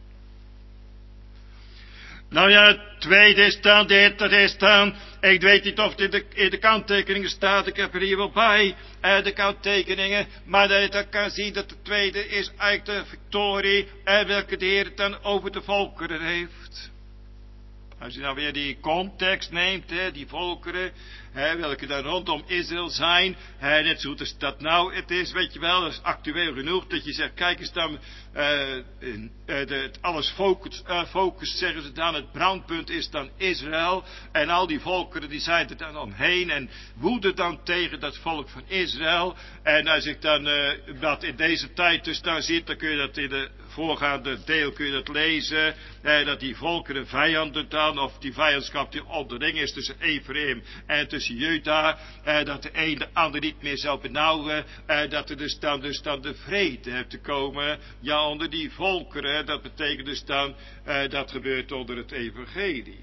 Nou ja, het tweede is dan dit, dat is dan, ik weet niet of het in de, in de kanttekeningen staat, ik heb er hier wel bij, eh, de kanttekeningen, maar dat je dan kan zien dat de tweede is eigenlijk de victorie, eh, welke de Heer dan over de volkeren heeft. Als je nou weer die context neemt, hè, die volkeren, hè, welke dan rondom Israël zijn, hè, net zo goed als dat nou het is, weet je wel, dat is actueel genoeg, dat je zegt, kijk eens dan, uh, uh, de, alles focus, uh, focus, zeggen ze dan, het brandpunt is dan Israël, en al die volkeren die zijn er dan omheen, en woeden dan tegen dat volk van Israël, en als ik dan uh, dat in deze tijd dus dan ziet, dan kun je dat in de voorgaande deel kun je dat lezen, eh, dat die volkeren vijanden dan, of die vijandschap die onderling is tussen Ephraim en tussen Juda, eh, dat de een de ander niet meer zal benauwen, eh, dat er dus dan, dus dan de vrede heeft te komen, ja, onder die volkeren, dat betekent dus dan, eh, dat gebeurt onder het evangelie.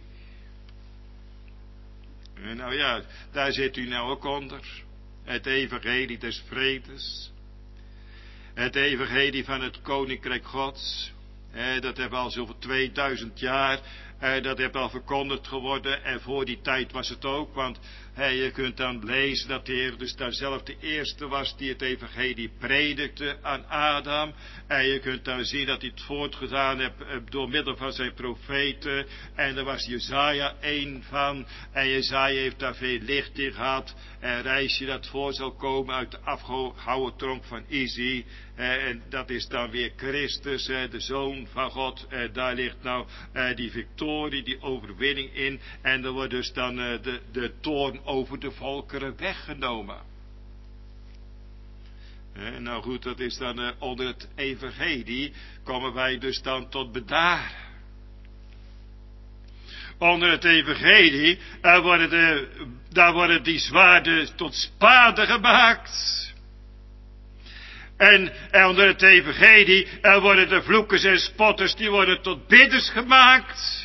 En nou ja, daar zit u nou ook onder, het evangelie des vredes. Het evangelie van het koninkrijk Gods, eh, dat hebben al zoveel tweeduizend jaar, eh, dat heeft al verkondigd geworden, en voor die tijd was het ook, want eh, je kunt dan lezen dat de Heer dus daar zelf de eerste was die het evangelie predikte aan Adam, en je kunt dan zien dat hij het voortgedaan heeft eh, door middel van zijn profeten, en daar was Jesaja één van, en Jesaja heeft daar veel licht in gehad, en reisje dat voor zal komen uit de afgehouden tronk van Isi, eh, en dat is dan weer Christus, eh, de Zoon van God, eh, daar ligt nou eh, die victorie, die overwinning in, en er wordt dus dan eh, de, de toorn over de volkeren weggenomen. Eh, nou goed, dat is dan eh, onder het evangelie, komen wij dus dan tot bedaren. Onder het evangelie, daar worden, de, daar worden die zwaarden tot spaden gemaakt. En, en onder het evangelie, er worden de vloekers en spotters, die worden tot bidders gemaakt.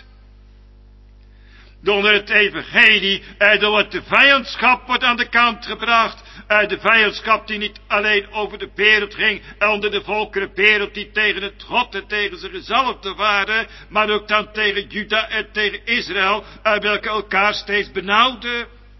Onder het evangelie, er wordt de vijandschap wordt aan de kant gebracht. De vijandschap die niet alleen over de wereld ging, onder de volkerenwereld die tegen het God en tegen zijn gezalfden waren, maar ook dan tegen Juda en tegen Israël, welke elkaar steeds benauwden.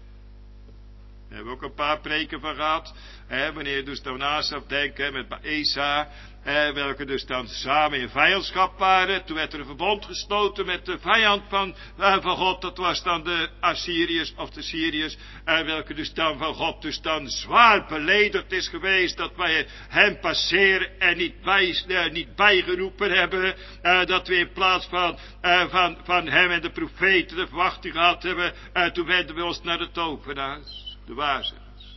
Daar hebben we ook een paar preken van gehad. Hè, wanneer je dus daarnaast zou denken met Baesa, hè, welke dus dan samen in vijandschap waren. Toen werd er een verbond gesloten met de vijand van, eh, van God. Dat was dan de Assyriërs of de Syriërs. Eh, welke dus dan van God dus dan zwaar beledigd is geweest. Dat wij hem passeren en niet, bij, eh, niet bijgeroepen hebben. Eh, dat we in plaats van, eh, van, van hem en de profeten de verwachting gehad hebben. Eh, toen wenden we ons naar de tovenaars, de waarzeggers.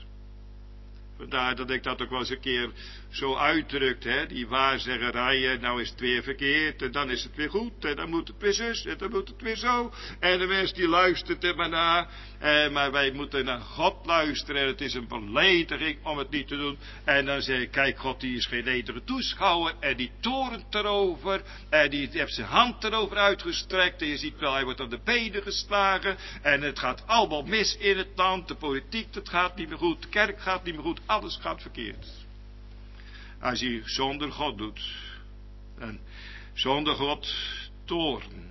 Vandaar dat ik dat ook wel eens een keer zo uitdrukt, hè, die waarzeggerijen, nou is het weer verkeerd, en dan is het weer goed, en dan moet het weer zus, en dan moet het weer zo, en de mens die luistert er maar naar, eh, maar wij moeten naar God luisteren, en het is een belediging om het niet te doen, en dan zeg ik, kijk, God die is geen ledere toeschouwer, en die torent erover, en die heeft zijn hand erover uitgestrekt, en je ziet wel, hij wordt aan de benen geslagen, en het gaat allemaal mis in het land, de politiek, dat gaat niet meer goed, de kerk gaat niet meer goed, alles gaat verkeerd. Als je zonder God doet. En zonder God toorn.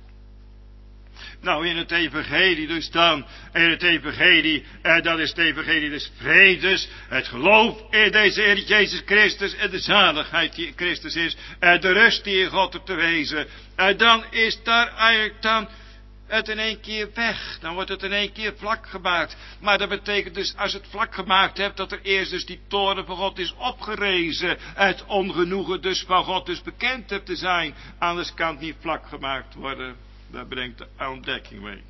Nou, in het evangelie dus dan. In het evangelie. En dat is het evangelie des vredes. Het geloof in deze Heer Jezus Christus. En de zaligheid die in Christus is. En de rust die in God er te wezen. En dan is daar eigenlijk dan het in één keer weg. Dan wordt het in één keer vlak gemaakt. Maar dat betekent dus, als het vlak gemaakt hebt, dat er eerst dus die toorn van God is opgerezen. Het ongenoegen dus van God dus bekend hebt te zijn. Anders kan het niet vlak gemaakt worden. Dat brengt de ontdekking mee.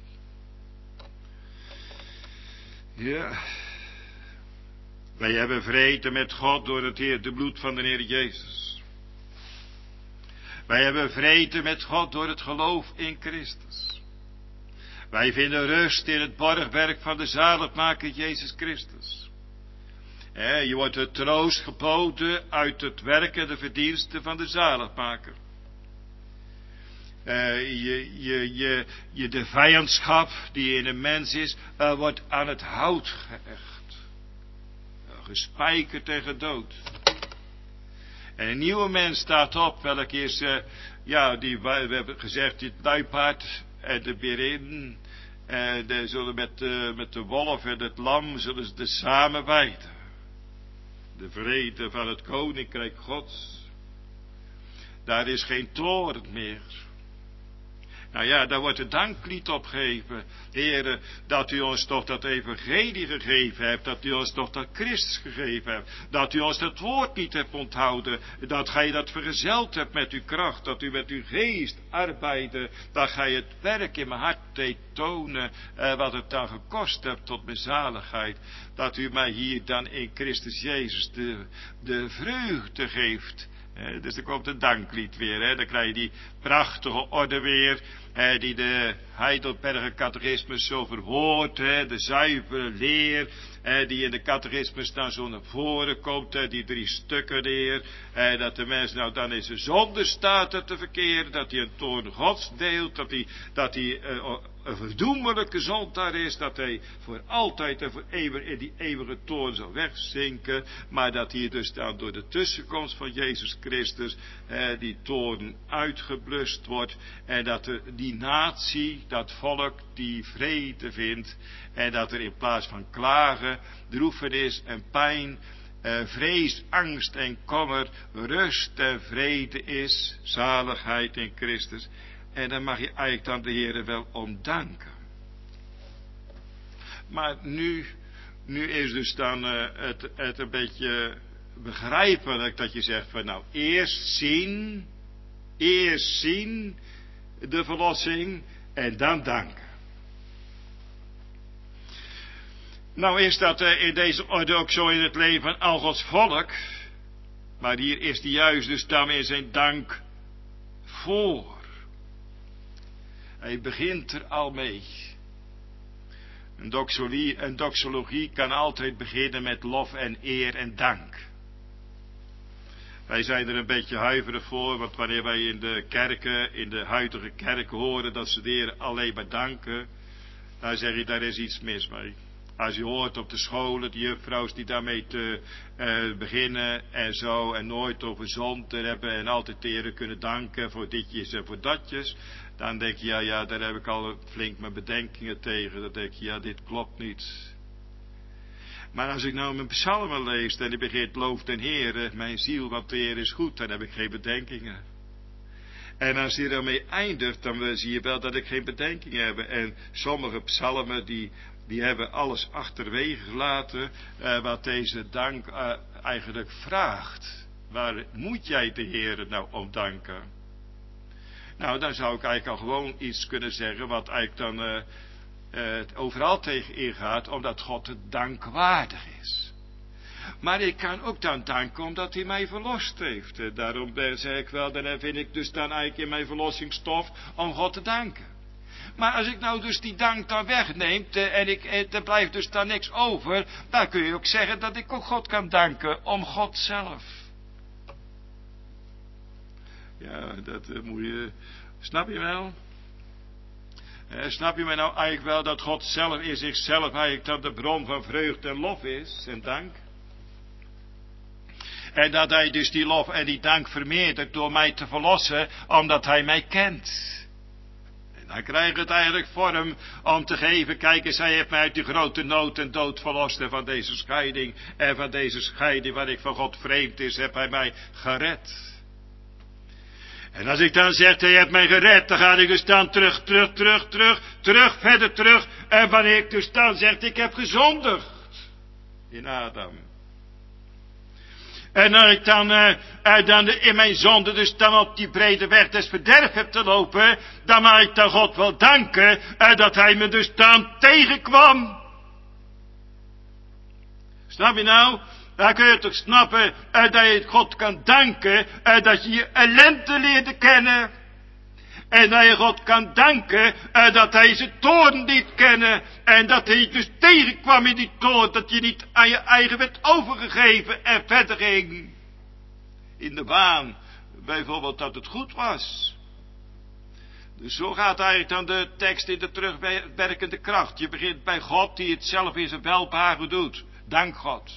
Ja. Wij hebben vrede met God door het Heer, de bloed van de Heer Jezus. Wij hebben vrede met God door het geloof in Christus. Wij vinden rust in het borgwerk van de zaligmaker Jezus Christus. He, je wordt de troost geboden uit het werk en de verdiensten van de zaligmaker. Uh, je, je, je, je, de vijandschap die in een mens is, uh, wordt aan het hout gehecht. Uh, gespijkerd en gedood. En een nieuwe mens staat op, welke is, uh, ja, die, we hebben gezegd, die luipaard en de berin, en de, zullen met, uh, met de wolf en het lam, zullen ze de samen weiden. De vrede van het koninkrijk Gods. Daar is geen toorn meer. Nou ja, daar wordt het danklied opgegeven. Heere, dat u ons toch dat evangelie gegeven hebt, dat u ons toch dat Christus gegeven hebt, dat u ons dat woord niet hebt onthouden, dat gij dat vergezeld hebt met uw kracht, dat u met uw geest arbeidde, dat gij het werk in mijn hart deed tonen, eh, wat het dan gekost hebt tot mijn zaligheid, dat u mij hier dan in Christus Jezus de, de vreugde geeft. He, dus er komt een danklied weer, he. Dan krijg je die prachtige orde weer, he, die de Heidelberger catechismus zo verwoordt, he, de zuivere leer, he, die in de catechismus dan zo naar voren komt, he, die drie stukken leer, he, dat de mens nou dan in zijn zonde staat te verkeren, dat hij een toorn Gods deelt, dat hij, dat hij uh, een verdoemelijke zondaar is, dat hij voor altijd en voor eeuwig in die eeuwige toorn zal wegzinken, maar dat hij dus dan door de tussenkomst van Jezus Christus eh, die toorn uitgeblust wordt en dat de, die natie, dat volk, die vrede vindt en dat er in plaats van klagen, droefenis en pijn, eh, vrees, angst en kommer, rust en vrede is, zaligheid in Christus. En dan mag je eigenlijk dan de Heere wel om danken. Maar nu, nu is dus dan uh, het, het een beetje begrijpelijk dat je zegt van nou eerst zien, eerst zien de verlossing en dan danken. Nou is dat uh, in deze orde ook zo in het leven van al Gods volk, maar hier is die juist dus dan in zijn dank voor. Hij begint er al mee. Een doxologie, een doxologie kan altijd beginnen met lof en eer en dank. Wij zijn er een beetje huiverig voor, want wanneer wij in de kerken, in de huidige kerk horen dat ze de Heer alleen maar danken, dan zeg je, daar is iets mis mee. Als je hoort op de scholen, die juffrouws die daarmee te uh, beginnen en zo, en nooit over zonde hebben en altijd de Heer kunnen danken voor ditjes en voor datjes, dan denk je, ja, ja, daar heb ik al flink mijn bedenkingen tegen. Dan denk je, ja, dit klopt niet. Maar als ik nou mijn psalmen lees en die begint, loof den Heere, mijn ziel, want de Heer is goed, dan heb ik geen bedenkingen. En als hij ermee eindigt, dan zie je wel dat ik geen bedenkingen heb. En sommige psalmen, die, die hebben alles achterwege gelaten, eh, wat deze dank eh, eigenlijk vraagt. Waar moet jij de Heere nou om danken? Nou, dan zou ik eigenlijk al gewoon iets kunnen zeggen wat eigenlijk dan uh, uh, overal tegen ingaat, omdat God het dankwaardig is. Maar ik kan ook dan danken omdat hij mij verlost heeft. Uh, daarom zeg ik wel, dan vind ik dus dan eigenlijk in mijn verlossingsstof om God te danken. Maar als ik nou dus die dank dan wegneemt uh, en ik, uh, er blijft dus dan niks over, dan kun je ook zeggen dat ik ook God kan danken om God zelf. Ja, dat uh, moet je... Snap je wel? Eh, snap je mij nou eigenlijk wel dat God zelf in zichzelf eigenlijk dan de bron van vreugde en lof is en dank? En dat hij dus die lof en die dank vermeerdert door mij te verlossen, omdat hij mij kent. En dan krijgt het eigenlijk vorm om te geven, kijk eens, hij heeft mij uit die grote nood en dood verlost en van deze scheiding. En van deze scheiding waar ik van God vreemd is, heb hij mij gered. En als ik dan zeg, hij heeft mij gered, dan ga ik dus dan terug, terug, terug, terug, terug, verder terug. En wanneer ik dus dan zeg, ik heb gezondigd in Adam. En als ik dan, uh, uh, dan de, in mijn zonde dus dan op die brede weg des verderf heb te lopen, dan mag ik dan God wel danken, uh, dat hij me dus dan tegenkwam. Snap je nou? Dan kun je toch snappen uh, dat je God kan danken, uh, dat je je ellende leerde kennen. En dat je God kan danken, uh, dat hij zijn toorn liet kennen. En dat hij dus tegenkwam in die toorn, dat je niet aan je eigen werd overgegeven en verder ging. In de waan, bijvoorbeeld dat het goed was. Dus zo gaat eigenlijk dan de tekst in de terugwerkende kracht. Je begint bij God die het zelf in zijn welbehagen doet. Dank God.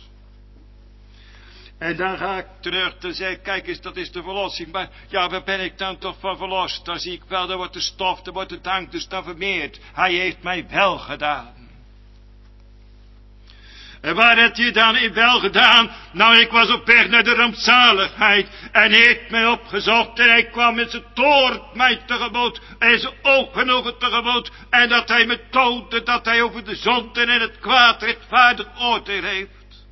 En dan ga ik terug te zeggen, kijk eens, dat is de verlossing. Maar ja, waar ben ik dan toch van verlost? Dan zie ik wel, dan wordt de stof, dan wordt de dank dus dan vermeerd. Hij heeft mij wel gedaan. En waar heb je dan in wel gedaan? Nou, ik was op weg naar de rampzaligheid. En hij heeft mij opgezocht. En hij kwam met zijn toorn mij tegemoet. En zijn oogenogen tegemoet. En dat hij me toonde dat hij over de zonde en het kwaad rechtvaardig oordeel heeft.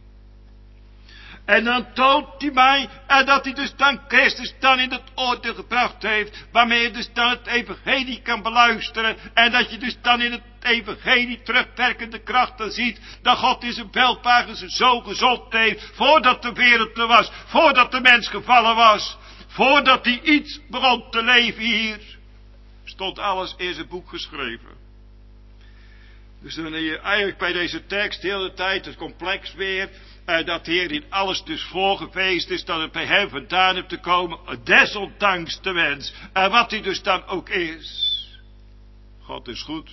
En dan toont hij mij, en dat hij dus dan Christus dan in het oordeel gebracht heeft, waarmee je dus dan het evangelie kan beluisteren, en dat je dus dan in het evangelie terugwerkende krachten ziet, dat God in zijn welparen zijn zoon gezond heeft, voordat de wereld er was, voordat de mens gevallen was, voordat hij iets begon te leven hier, stond alles in zijn boek geschreven. Dus dan heb je eigenlijk bij deze tekst de hele tijd het complex weer, Uh, dat de Heer in alles dus voorgeweest is, dat het bij hem vandaan heeft te komen, desondanks de wens. En uh, wat hij dus dan ook is. God is goed.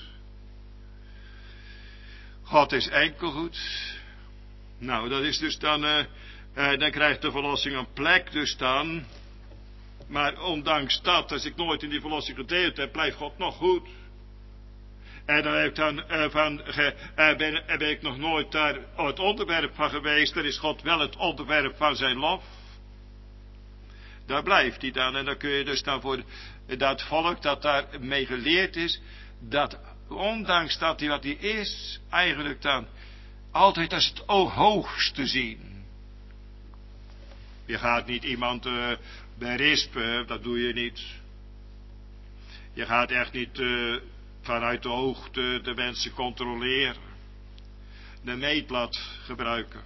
God is enkel goed. Nou, dat is dus dan, uh, uh, dan krijgt de verlossing een plek dus dan. Maar ondanks dat, als ik nooit in die verlossing gedeeld heb, blijft God nog goed. En daar heb ik dan uh, van, ge, uh, ben, ben ik nog nooit daar het onderwerp van geweest. Dan is God wel het onderwerp van zijn lof. Daar blijft hij dan. En dan kun je dus dan voor dat volk dat daar mee geleerd is. Dat ondanks dat hij wat hij is, eigenlijk dan altijd als het hoogste zien. Je gaat niet iemand uh, berispen, dat doe je niet. Je gaat echt niet Uh, vanuit de hoogte de mensen controleren. De meetlat gebruiken.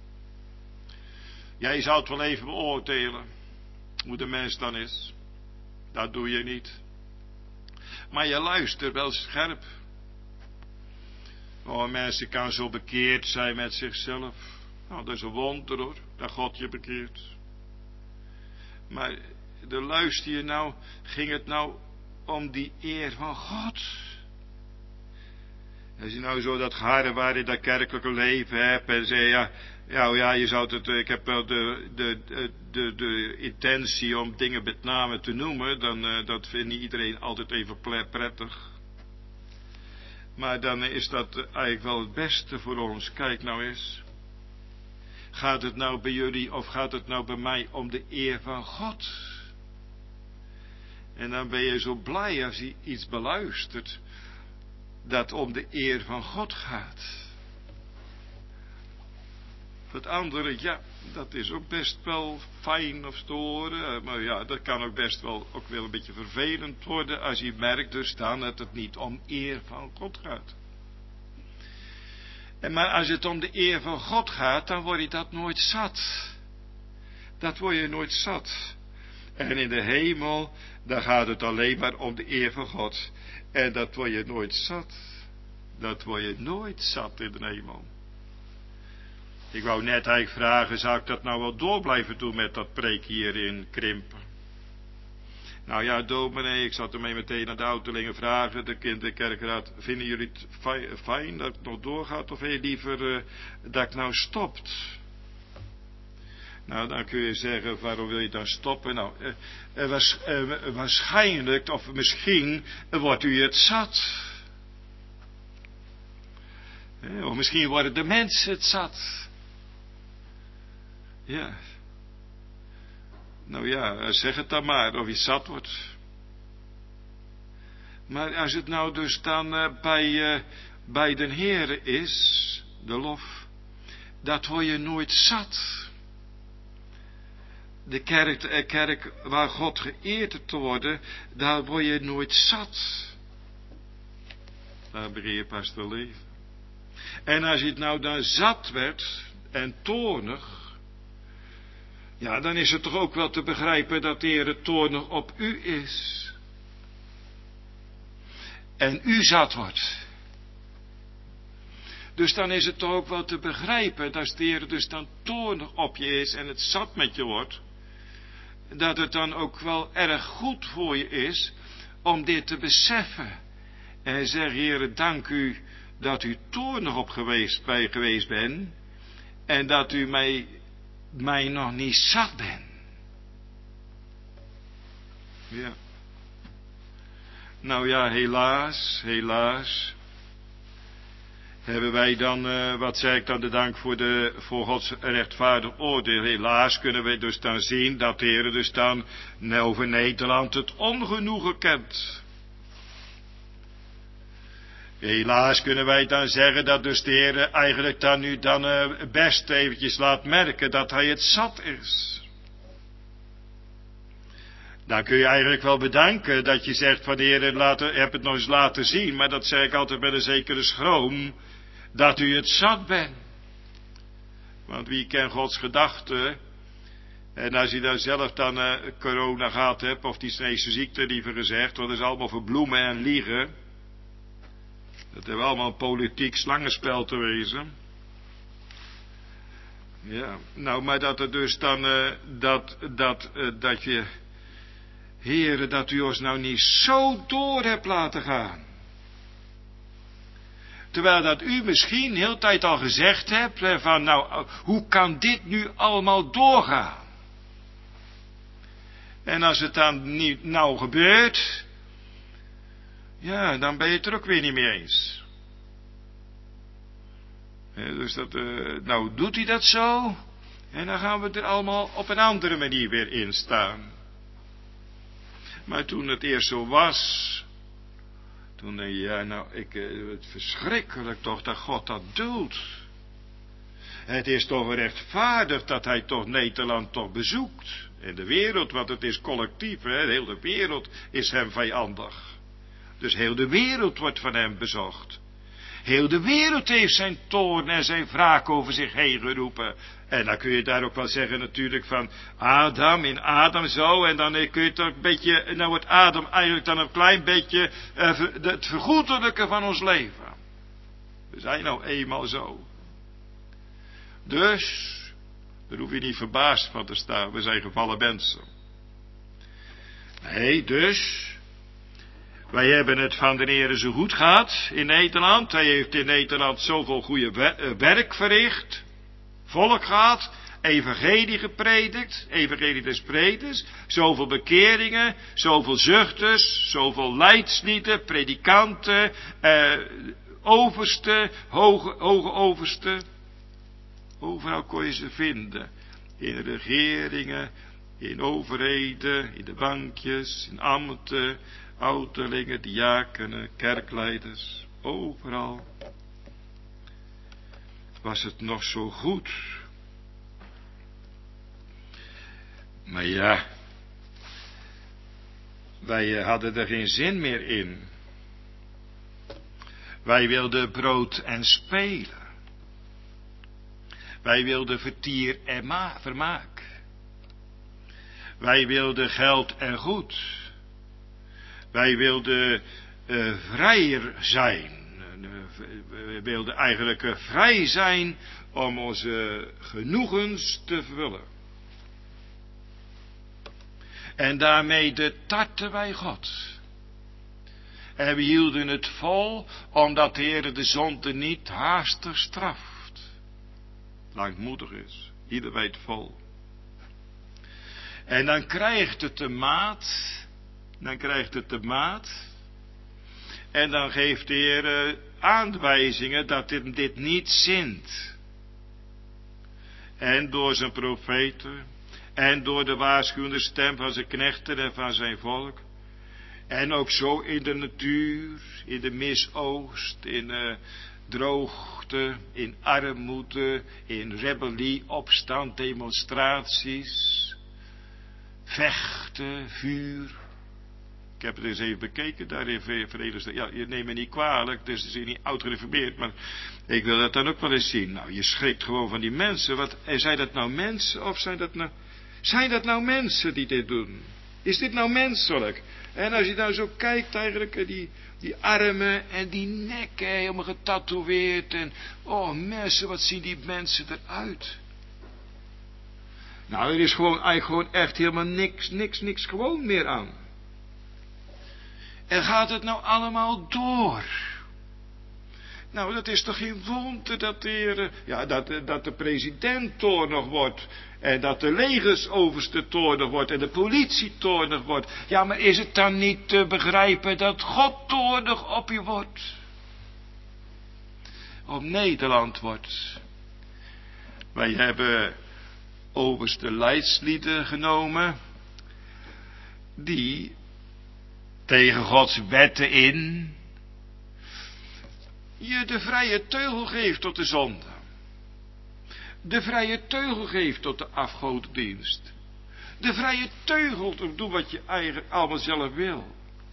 Jij zou het wel even beoordelen. Hoe de mens dan is. Dat doe je niet. Maar je luistert wel scherp. Oh, een mens kan zo bekeerd zijn met zichzelf. Nou, dat is een wonder hoor. Dat God je bekeert. Maar de luister je nou. Ging het nou om die eer van God? Als je nou zo dat geharde waar in dat kerkelijke leven hebt en zei ja, ja, ja, je zou het, ik heb wel de, de, de, de, de intentie om dingen met name te noemen, dan uh, dat vindt niet iedereen altijd even prettig. Maar dan is dat eigenlijk wel het beste voor ons. Kijk nou eens. Gaat het nou bij jullie of gaat het nou bij mij om de eer van God? En dan ben je zo blij als je iets beluistert dat om de eer van God gaat. Het andere, ja, dat is ook best wel fijn of te horen. Maar ja, dat kan ook best wel ook wel een beetje vervelend worden als je merkt dus dan dat het niet om eer van God gaat. En maar als het om de eer van God gaat, dan word je dat nooit zat. Dat word je nooit zat. En in de hemel, daar gaat het alleen maar om de eer van God. En dat word je nooit zat. Dat word je nooit zat in de hemel. Ik wou net eigenlijk vragen, zou ik dat nou wel door blijven doen met dat preek hier in Krimpen? Nou ja, dominee, ik zat ermee meteen aan de ouderlingen vragen, de kinderkerkraad, vinden jullie het fijn dat het nog doorgaat of wil je liever uh, dat ik nou stopt? Nou, dan kun je zeggen, waarom wil je dan stoppen? Nou, uh, uh, was, uh, waarschijnlijk, of misschien, uh, wordt u het zat. Uh, of misschien worden de mensen het zat. Ja. Nou ja, zeg het dan maar, of je zat wordt. Maar als het nou dus dan uh, bij, uh, bij den Heere is, de lof, dat word je nooit zat. De kerk, de kerk waar God geëerd te worden, daar word je nooit zat. Daar begin je pas te leven. En als je het nou dan zat werd en toornig, ja, dan is het toch ook wel te begrijpen dat de Heer toornig op u is. En u zat wordt. Dus dan is het toch ook wel te begrijpen dat als de Heer dus dan toornig op je is en het zat met je wordt, dat het dan ook wel erg goed voor je is om dit te beseffen. En zeg, Heer, dank u dat u toornig op geweest, bij geweest bent en dat u mij, mij nog niet zat bent. Ja. Nou ja, helaas, helaas. hebben wij dan, uh, wat zei ik dan, de dank voor, de, voor Gods rechtvaardig oordeel. Helaas kunnen wij dus dan zien dat de Heer dus dan over Nederland het ongenoegen kent. Helaas kunnen wij dan zeggen dat dus de Heer eigenlijk dan nu dan uh, best eventjes laat merken dat hij het zat is. Dan kun je eigenlijk wel bedanken dat je zegt van de Heer, laten, heb het nog eens laten zien, maar dat zeg ik altijd met een zekere schroom, dat u het zat bent. Want wie kent Gods gedachten? En als je dan zelf dan uh, corona gehad hebt, of die Chinese ziekte liever gezegd, want dat is allemaal verbloemen en liegen. Dat hebben allemaal een politiek slangenspel te wezen. Ja, nou, maar dat er dus dan, uh, dat, dat, uh, dat je, Heere, dat u ons nou niet zo door hebt laten gaan. Terwijl dat u misschien heel de tijd al gezegd hebt, uh, van nou, hoe kan dit nu allemaal doorgaan? En als het dan niet nou gebeurt, ja, dan ben je het er ook weer niet mee eens. Ja, dus dat, uh, nou doet hij dat zo, en dan gaan we er allemaal op een andere manier weer in staan. Maar toen het eerst zo was, toen denk je, ja nou, ik, uh, het verschrikkelijk toch dat God dat doet. Het is toch rechtvaardig dat hij toch Nederland toch bezoekt. En de wereld, want het is collectief, hè? Heel de wereld is hem vijandig. Dus heel de wereld wordt van hem bezocht. Heel de wereld heeft zijn toorn en zijn wraak over zich heen geroepen. En dan kun je daar ook wel zeggen natuurlijk van Adam in Adam zo. En dan kun je toch een beetje, nou wordt Adam eigenlijk dan een klein beetje uh, het vergoedelijke van ons leven. We zijn nou eenmaal zo. Dus, daar hoef je niet verbaasd van te staan. We zijn gevallen mensen. Nee, dus, wij hebben het van de Heere zo goed gehad in Nederland. Hij heeft in Nederland zoveel goede werk verricht. Volk gehad. Evangelie gepredikt. Evangelie des predikers. Zoveel bekeringen. Zoveel zuchters. Zoveel leidslieden. Predikanten. Eh, oversten. Hoge, hoge oversten. Overal kon je ze vinden. In regeringen. In overheden. In de bankjes. In ambten. Ouderlingen, diakenen, kerkleiders, overal was het nog zo goed. Maar ja, wij hadden er geen zin meer in. Wij wilden brood en spelen. Wij wilden vertier en ma- vermaak. Wij wilden geld en goed. Wij wilden uh, vrijer zijn. We wilden eigenlijk uh, vrij zijn om onze genoegens te vervullen. En daarmee de tarten wij God. En we hielden het vol, omdat de Heer de zonde niet haastig straft. Langmoedig is, hielden wij het vol. En dan krijgt het de maat... Dan krijgt het de maat. En dan geeft de Heer aanwijzingen dat dit, dit niet zint. En door zijn profeten. En door de waarschuwende stem van zijn knechten en van zijn volk. En ook zo in de natuur. In de misoost. In uh, droogte. In armoede. In rebellie, opstand, demonstraties. Vechten, vuur. Ik heb het eens even bekeken daar in Verenigde Staten. Ja, je neemt me niet kwalijk, dus is niet oud gereformeerd, maar ik wil dat dan ook wel eens zien. Nou, je schrikt gewoon van die mensen. Wat, zijn dat nou mensen of zijn dat nou, zijn dat nou mensen die dit doen? Is dit nou menselijk? En als je nou zo kijkt eigenlijk, die, die armen en die nekken helemaal getatoeëerd en, oh mensen, wat zien die mensen eruit? Nou, er is gewoon eigenlijk gewoon echt helemaal niks, niks, niks gewoon meer aan. En gaat het nou allemaal door? Nou, dat is toch geen wonder dat de, Heer, ja, dat, dat de president toornig wordt. En dat de legersoverste toornig wordt. En de politie toornig wordt. Ja, maar is het dan niet te begrijpen dat God toornig op je wordt? op Nederland wordt. Wij hebben overste leidslieden genomen, die tegen Gods wetten in je de vrije teugel geeft tot de zonde. De vrije teugel geeft tot de afgodendienst. De vrije teugel te doen wat je eigenlijk allemaal zelf wil.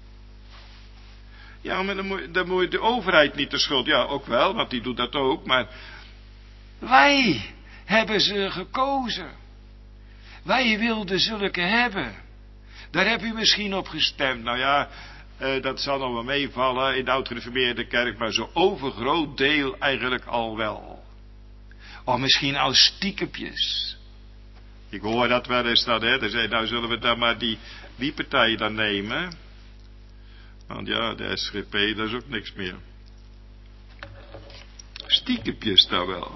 Ja, maar dan moet, dan moet je de overheid niet de schuld. Ja, ook wel, want die doet dat ook. Maar wij hebben ze gekozen. Wij wilden zulke hebben. Daar heb u misschien op gestemd. Nou ja, eh, dat zal nog wel meevallen in de oud-gereformeerde kerk. Maar zo'n overgroot deel eigenlijk al wel. Of misschien als stiekempjes. Ik hoor dat wel eens dan, hè. Dan zei, nou zullen we dan maar die, die partij dan nemen. Want ja, de S G P, dat is ook niks meer. Stiekempjes daar wel.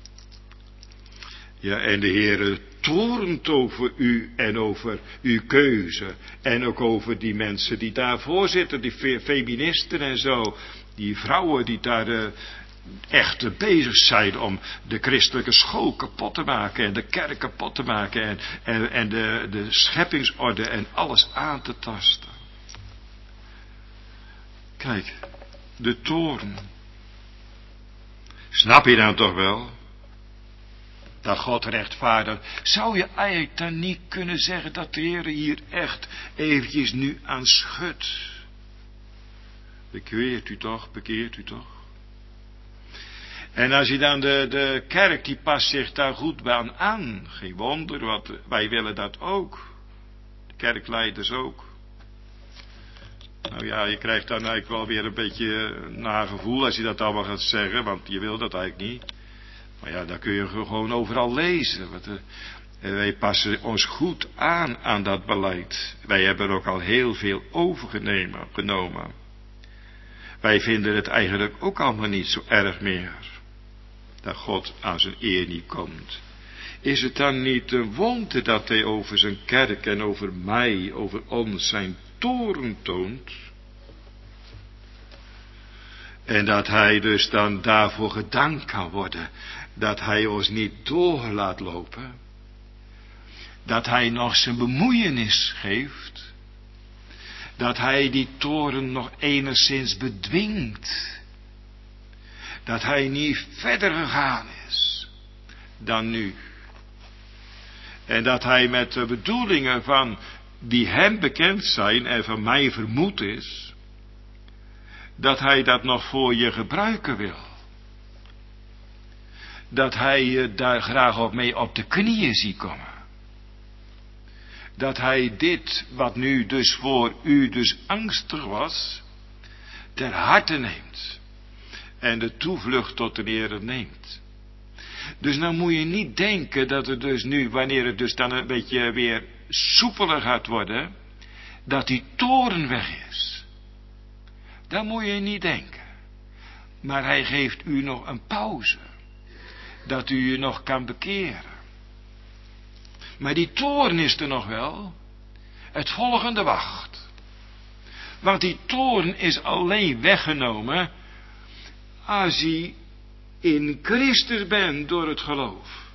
Ja, en de Heere toornt over u en over uw keuze. En ook over die mensen die daarvoor zitten, die fe- feministen en zo. Die vrouwen die daar uh, echt bezig zijn om de christelijke school kapot te maken. En de kerk kapot te maken. En, en, en de, de scheppingsorde en alles aan te tasten. Kijk, de toorn. Snap je nou toch wel? Dat God rechtvaardig. Zou je eigenlijk dan niet kunnen zeggen dat de Heer hier echt eventjes nu aan schudt? Bekeert u toch, bekeert u toch? En als je dan de, de kerk, die past zich daar goed bij aan. Geen wonder, want wij willen dat ook. De kerkleiders ook. Nou ja, je krijgt dan eigenlijk wel weer een beetje nagevoel als je dat allemaal gaat zeggen, want je wil dat eigenlijk niet. Maar ja, daar kun je gewoon overal lezen. Want, uh, wij passen ons goed aan aan dat beleid. Wij hebben er ook al heel veel overgenomen. Wij vinden het eigenlijk ook allemaal niet zo erg meer. Dat God aan zijn eer niet komt. Is het dan niet een wonder dat hij over zijn kerk en over mij, over ons zijn toorn toont? En dat hij dus dan daarvoor gedankt kan worden. Dat hij ons niet door laat lopen. Dat hij nog zijn bemoeienis geeft. Dat hij die toorn nog enigszins bedwingt. Dat hij niet verder gegaan is dan nu. En dat hij met de bedoelingen van die hem bekend zijn en van mij vermoed is, dat hij dat nog voor je gebruiken wil. Dat hij je daar graag op mee op de knieën ziet komen. Dat hij dit, wat nu dus voor u dus angstig was, ter harte neemt. En de toevlucht tot de Heere neemt. Dus nou moet je niet denken dat het dus nu, wanneer het dus dan een beetje weer soepeler gaat worden, dat die toorn weg is. Dat moet je niet denken. Maar hij geeft u nog een pauze. Dat u je nog kan bekeren. Maar die toorn is er nog wel. Het volgende wacht. Want die toorn is alleen weggenomen als je in Christus bent door het geloof.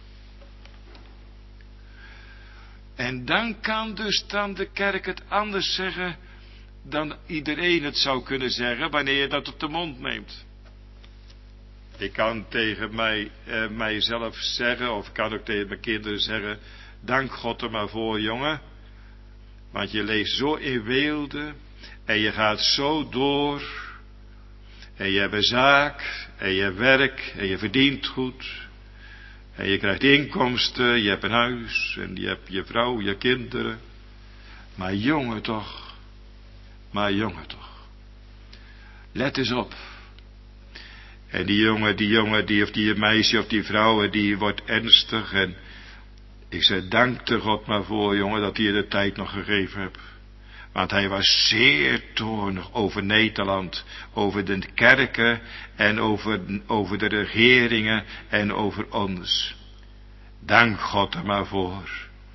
En dan kan dus dan de kerk het anders zeggen dan iedereen het zou kunnen zeggen wanneer je dat op de mond neemt. Ik kan tegen mij, eh, mijzelf zeggen, of ik kan ook tegen mijn kinderen zeggen, dank God er maar voor, jongen. Want je leeft zo in weelde en je gaat zo door. En je hebt een zaak, en je werk, en je verdient goed. En je krijgt inkomsten, je hebt een huis, en je hebt je vrouw, je kinderen. Maar jongen toch, maar jongen toch. Let eens op. En die jongen, die jongen, die of die meisje of die vrouw, die wordt ernstig. En ik zeg, dank de God maar voor, jongen, dat hij je de tijd nog gegeven hebt. Want hij was zeer toornig over Nederland, over de kerken en over, over de regeringen en over ons. Dank God er maar voor.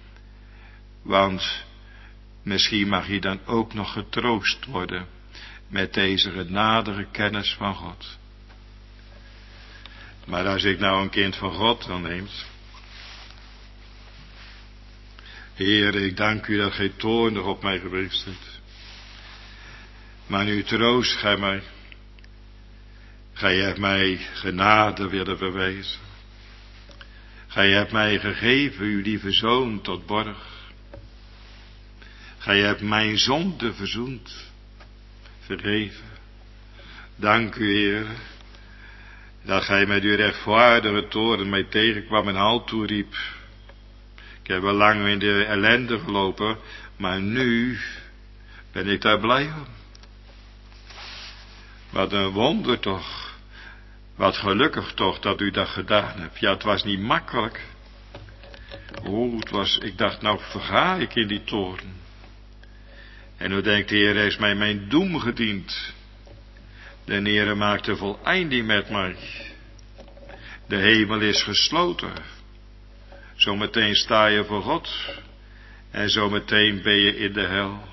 Want misschien mag je dan ook nog getroost worden met deze genadige kennis van God. Maar als ik nou een kind van God dan neemt. Heer, ik dank u dat gij toornig op mij geweest bent. Maar nu troost gij mij. Gij hebt mij genade willen bewijzen. Gij hebt mij gegeven uw lieve zoon tot borg. Gij hebt mijn zonde verzoend, vergeven. Dank u, Heer, dat gij met uw rechtvaardige toorn mij tegenkwam en halt toeriep. Ik heb wel lang in de ellende gelopen, maar nu ben ik daar blij om. Wat een wonder toch. Wat gelukkig toch dat u dat gedaan hebt. Ja, het was niet makkelijk. Oh, het was, ik dacht, nou verga ik in die toorn. En nu denkt de Heer, hij is mij mijn doem gediend. De Heer maakt een voleinding met mij. De hemel is gesloten. Zometeen sta je voor God. En zometeen ben je in de hel.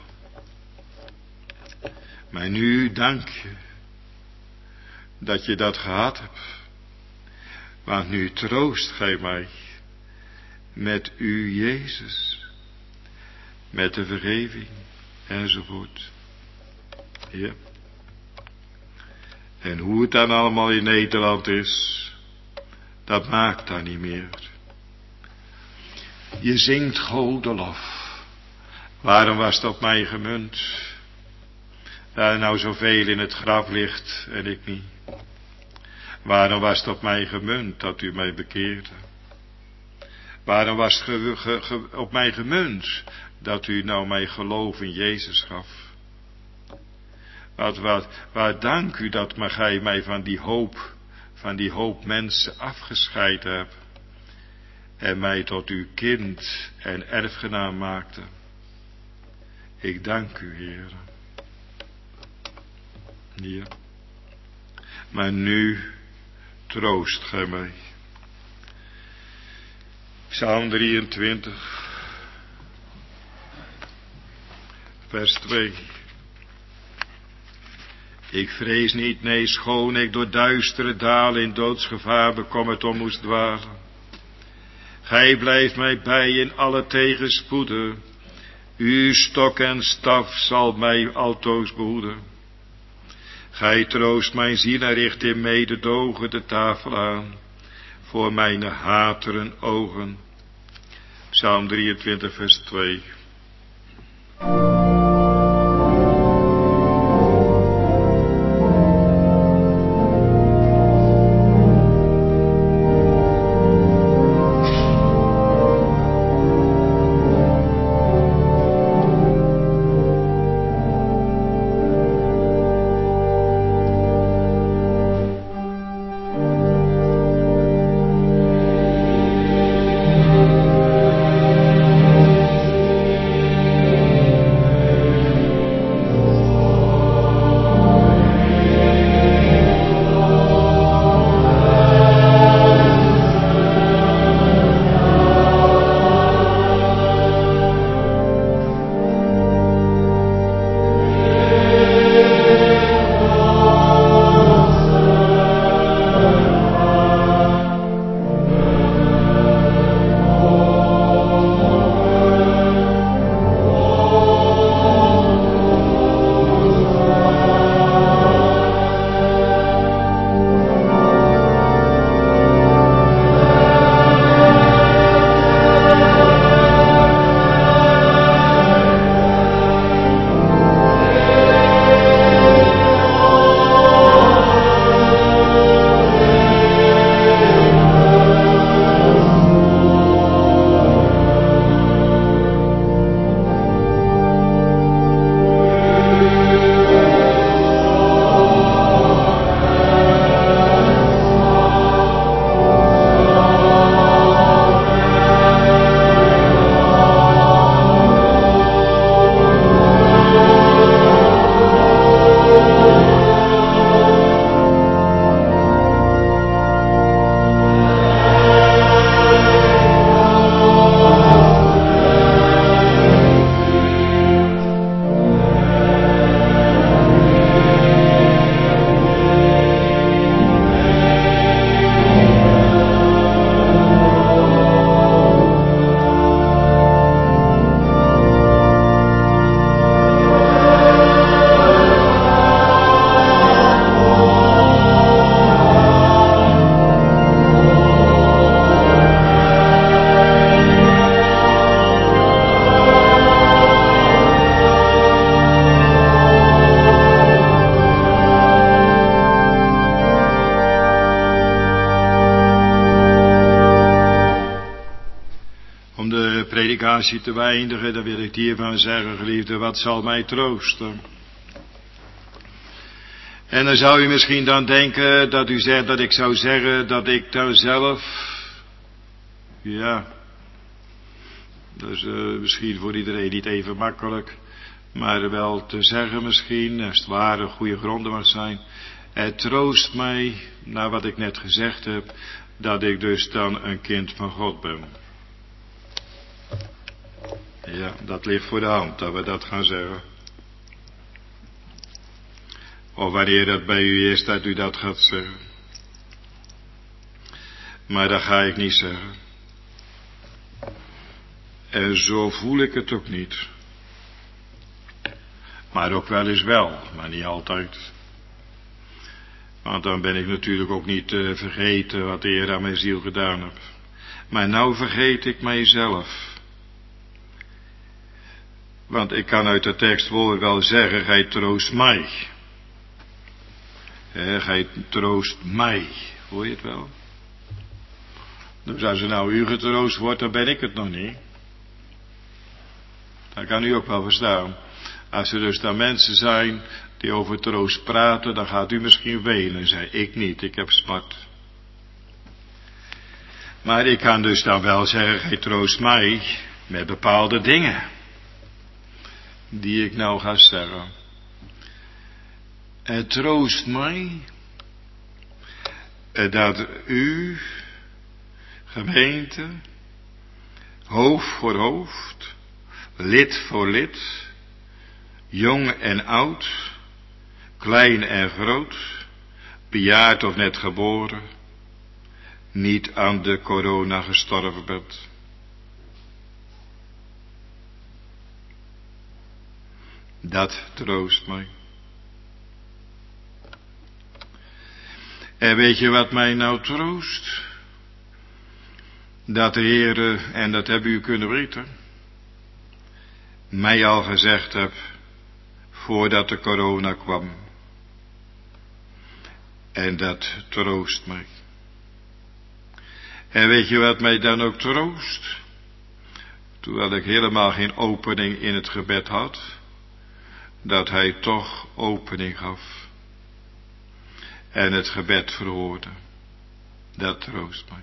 Maar nu dank je dat je dat gehad hebt. Want nu troost gij mij met u Jezus, met de vergeving enzovoort. Ja. En hoe het dan allemaal in Nederland is, dat maakt dan niet meer. Je zingt godelof. Waarom was het op mij gemunt? Daar nou zoveel in het graf ligt en ik niet. Waarom was het op mij gemunt dat u mij bekeerde? Waarom was het ge, ge, ge, op mij gemunt dat u nou mij geloof in Jezus gaf? Wat, wat, waar dank u dat maar gij mij van die hoop, van die hoop mensen afgescheiden hebt. En mij tot uw kind en erfgenaam maakte. Ik dank u, Heer. Ja. Maar nu troost gij mij. Psalm drieëntwintig, vers twee. Ik vrees niet, nee, schoon ik door duistere dalen in doodsgevaar bekommerd om moest dwalen. Gij blijft mij bij in alle tegenspoeden. Uw stok en staf zal mij altoos behoeden. Gij troost mijn ziel en richt in mededogen de tafel aan, voor mijn hateren ogen. Psalm drieëntwintig, vers twee. meditatie te beëindigen, dan wil ik hiervan zeggen, geliefde, wat zal mij troosten? En dan zou u misschien dan denken dat u zegt dat ik zou zeggen dat ik daar zelf, ja, dat is uh, misschien voor iedereen niet even makkelijk, maar wel te zeggen misschien, als het ware goede gronden mag zijn. Het troost mij, naar wat ik net gezegd heb, dat ik dus dan een kind van God ben. Ja, dat ligt voor de hand, dat we dat gaan zeggen. Of wanneer dat bij u is, dat u dat gaat zeggen. Maar dat ga ik niet zeggen. En zo voel ik het ook niet. Maar ook wel eens wel, maar niet altijd. Want dan ben ik natuurlijk ook niet uh, vergeten wat de Heer aan mijn ziel gedaan heeft. Maar nou vergeet ik mijzelf. Want ik kan uit de tekst wel zeggen, gij troost mij. He, gij troost mij. Hoor je het wel? Dus als er nou u getroost wordt, dan ben ik het nog niet. Dat kan u ook wel verstaan. Als er dus dan mensen zijn die over troost praten, dan gaat u misschien wenen. Zei ik niet, ik heb smart. Maar ik kan dus dan wel zeggen, gij troost mij met bepaalde dingen. Die ik nou ga zeggen. Het troost mij dat u, gemeente, hoofd voor hoofd, lid voor lid, jong en oud, klein en groot, bejaard of net geboren, niet aan de corona gestorven bent. Dat troost mij. En weet je wat mij nou troost? Dat de Heere, en dat hebben u kunnen weten, mij al gezegd heb, voordat de corona kwam. En dat troost mij. En weet je wat mij dan ook troost? Terwijl ik helemaal geen opening in het gebed had, dat hij toch opening gaf. En het gebed verhoorde. Dat troost mij.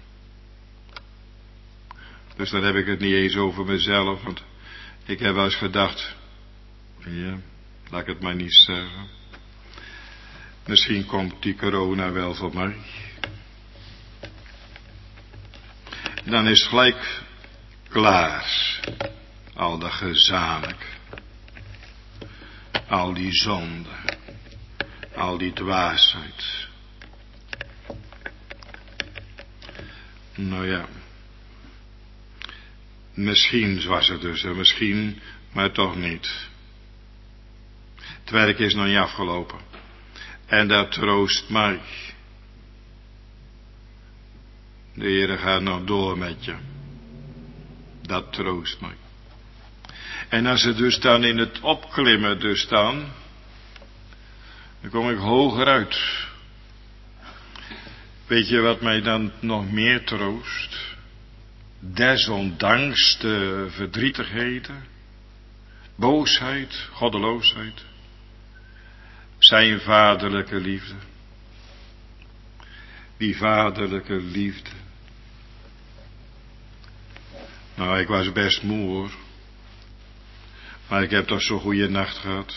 Dus dan heb ik het niet eens over mezelf, want ik heb wel eens gedacht, ja, laat ik het maar niet zeggen. Misschien komt die corona wel voor mij. Dan is het gelijk klaar. Al dat gezanik. Al die zonde. Al die dwaasheid. Nou ja. Misschien was het dus, misschien, maar toch niet. Het werk is nog niet afgelopen. En dat troost mij. De Heere gaat nog door met je. Dat troost mij. En als ze dus dan in het opklimmen dus staan, dan kom ik hoger uit. Weet je wat mij dan nog meer troost? Desondanks de verdrietigheden, boosheid, goddeloosheid, zijn vaderlijke liefde. Die vaderlijke liefde. Nou, ik was best moe hoor. Maar ik heb toch zo'n goede nacht gehad.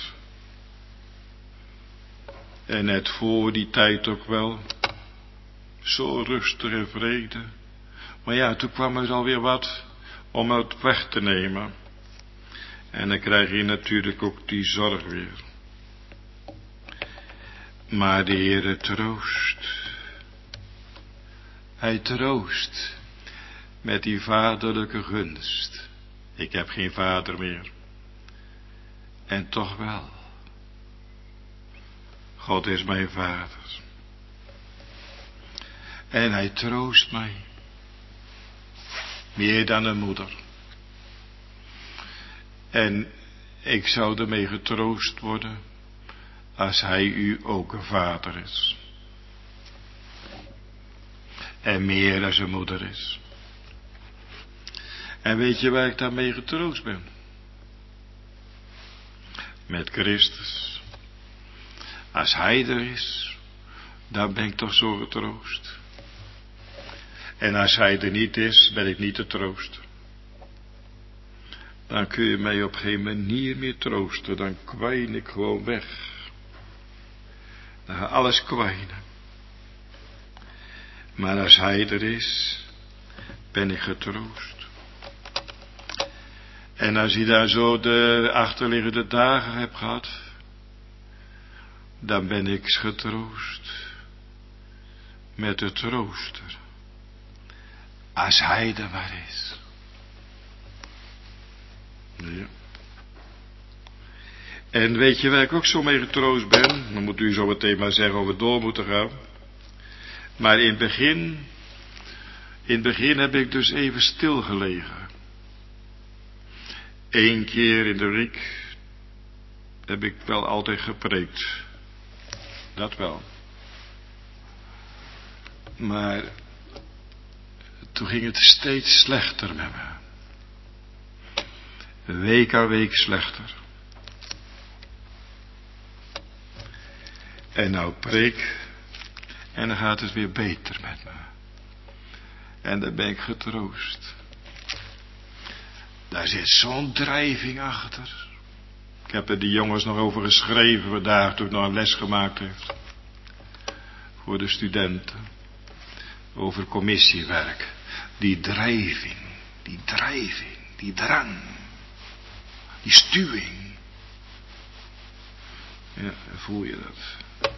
En net voor die tijd ook wel. Zo rustig en vrede. Maar ja, toen kwam er alweer wat om het weg te nemen. En dan krijg je natuurlijk ook die zorg weer. Maar de Heere troost. Hij troost met die vaderlijke gunst. Ik heb geen vader meer. En toch wel. God is mijn vader. En hij troost mij. Meer dan een moeder. En ik zou ermee getroost worden als hij u ook een vader is. En meer als een moeder is. En weet je waar ik daarmee getroost ben? Met Christus. Als Hij er is, dan ben ik toch zo getroost. En als Hij er niet is, ben ik niet te troosten. Dan kun je mij op geen manier meer troosten. Dan kwijn ik gewoon weg. Dan gaat alles kwijnen. Maar als Hij er is, ben ik getroost. En als je daar zo de achterliggende dagen hebt gehad, dan ben ik getroost met de trooster. Als Hij er maar is. Ja. En weet je waar ik ook zo mee getroost ben? Dan moet u zo meteen maar zeggen of we door moeten gaan. Maar in het begin, in het begin heb ik dus even stilgelegen. Eén keer in de week heb ik wel altijd gepreekt. Dat wel. Maar toen ging het steeds slechter met me. Week aan week slechter. En nou preek. En dan gaat het weer beter met me. En dan ben ik getroost. Daar zit zo'n drijving achter. Ik heb er die jongens nog over geschreven vandaag toen ik nog een les gemaakt heb. Voor de studenten. Over commissiewerk. Die drijving. Die drijving. Die drang. Die stuwing. Ja, voel je dat?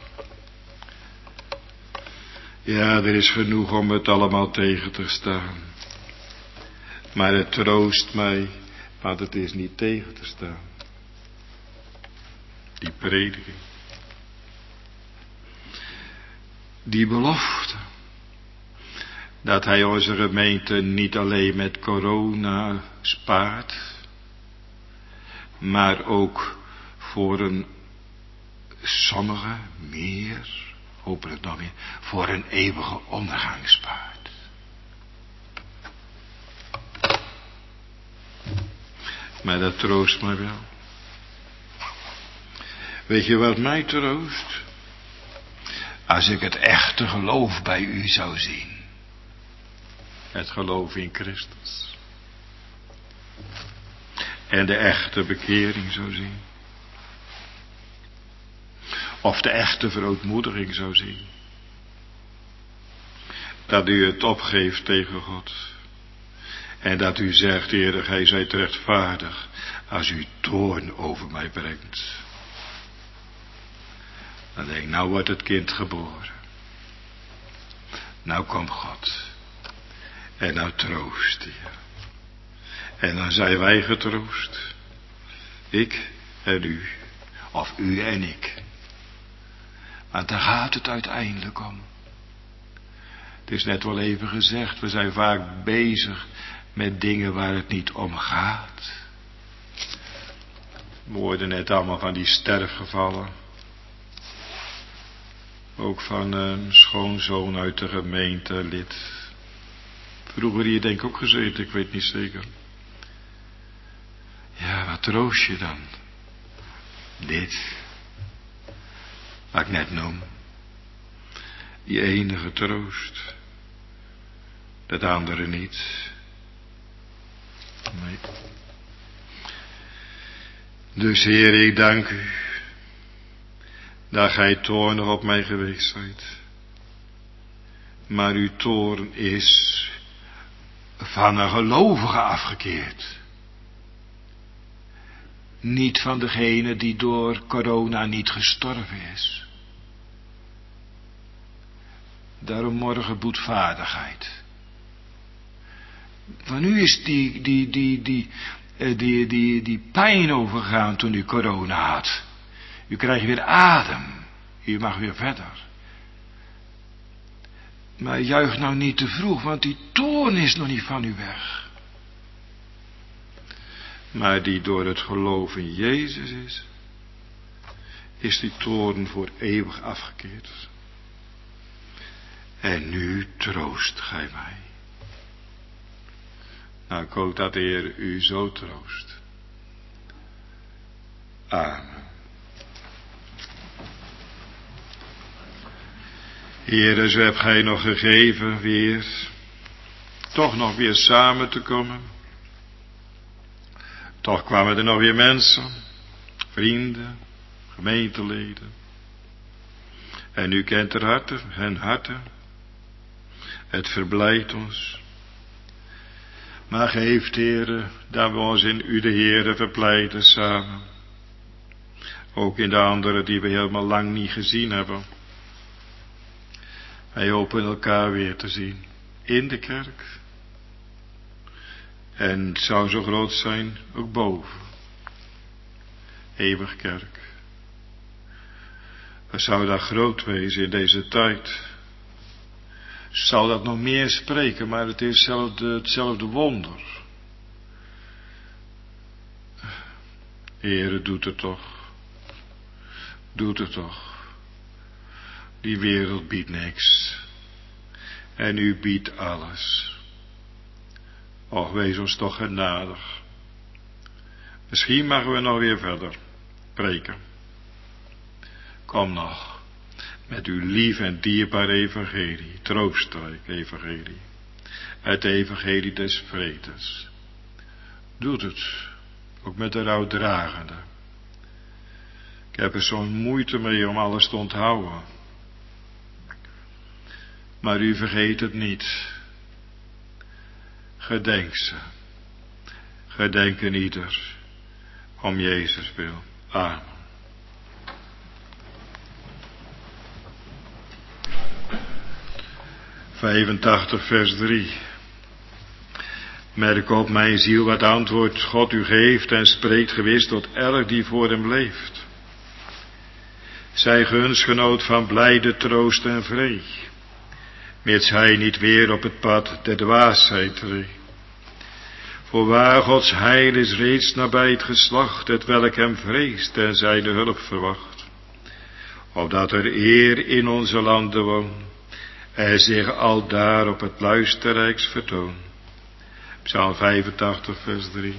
Ja, er is genoeg om het allemaal tegen te staan. Maar het troost mij, want het is niet tegen te staan. Die prediking. Die belofte. Dat Hij onze gemeente niet alleen met corona spaart. Maar ook voor een, sommige meer, hopelijk nog meer, voor een eeuwige ondergang spaart. Maar dat troost mij wel. Weet je wat mij troost? Als ik het echte geloof bij u zou zien. Het geloof in Christus. En de echte bekering zou zien. Of de echte verootmoediging zou zien. Dat u het opgeeft tegen God. En dat u zegt, Heer, Gij zijt rechtvaardig als u toorn over mij brengt. Dan denk ik, nou wordt het kind geboren. Nou komt God. En nou troost hij. En dan zijn wij getroost. Ik en u. Of u en ik. Want daar gaat het uiteindelijk om. Het is net wel even gezegd, we zijn vaak bezig met dingen waar het niet om gaat. We hoorden net allemaal van die sterfgevallen. Ook van een schoonzoon uit de gemeente, lid. Vroeger hier denk ik ook gezeten, ik weet niet zeker. Ja, wat troost je dan? Dit. Wat ik net noem. Die enige troost. Dat andere niet. Nee. Dus Heer, ik dank u. Dat gij toornig op mij geweest zijt. Maar uw toorn is van een gelovige afgekeerd. Niet van degene die door corona niet gestorven is. Daarom morgen boetvaardigheid. Van u is die, die, die, die, die, die, die, die pijn overgegaan toen u corona had. U krijgt weer adem. U mag weer verder. Maar juich nou niet te vroeg, want die toorn is nog niet van u weg. Maar die door het geloof in Jezus is, is die toorn voor eeuwig afgekeerd. En nu troost gij mij. Nou, ik hoop dat de Heer u zo troost. Amen. Heere, zo heb gij nog gegeven weer, toch nog weer samen te komen. Toch kwamen er nog weer mensen, vrienden, gemeenteleden. En u kent er harten, hun harten. Het verblijdt ons. Maar geeft, Heere, dat we ons in u de Heere verblijden samen. Ook in de anderen die we helemaal lang niet gezien hebben. Wij hopen elkaar weer te zien in de kerk. En het zou zo groot zijn, ook boven. Eeuwig kerk. Het zou dat groot wezen in deze tijd. Zou dat nog meer spreken, maar het is hetzelfde, hetzelfde wonder. Heere, doet het toch. Doet het toch. Die wereld biedt niks. En u biedt alles. Och, wees ons toch genadig. Misschien mogen we nog weer verder preken. Kom nog. Met uw lief en dierbaar evangelie. Troostrijk evangelie. Het evangelie des vredes. Doet het. Ook met de rouwdragende. Ik heb er zo'n moeite mee om alles te onthouden. Maar u vergeet het niet. Gedenk ze. Gedenk een ieder. Om Jezus wil. Amen. vijfentachtig vers drie. Merk op mijn ziel wat antwoord God u geeft en spreekt gewis tot elk die voor hem leeft. Zij gunstgenoot van blijde troost en vree, mits hij niet weer op het pad der dwaasheid tree. Voorwaar Gods heil is reeds nabij het geslacht, het welk hem vreest en zijne hulp verwacht. Opdat er eer in onze landen woont, en zich aldaar op het luisterrijks vertoon. Psalm vijfentachtig vers drie.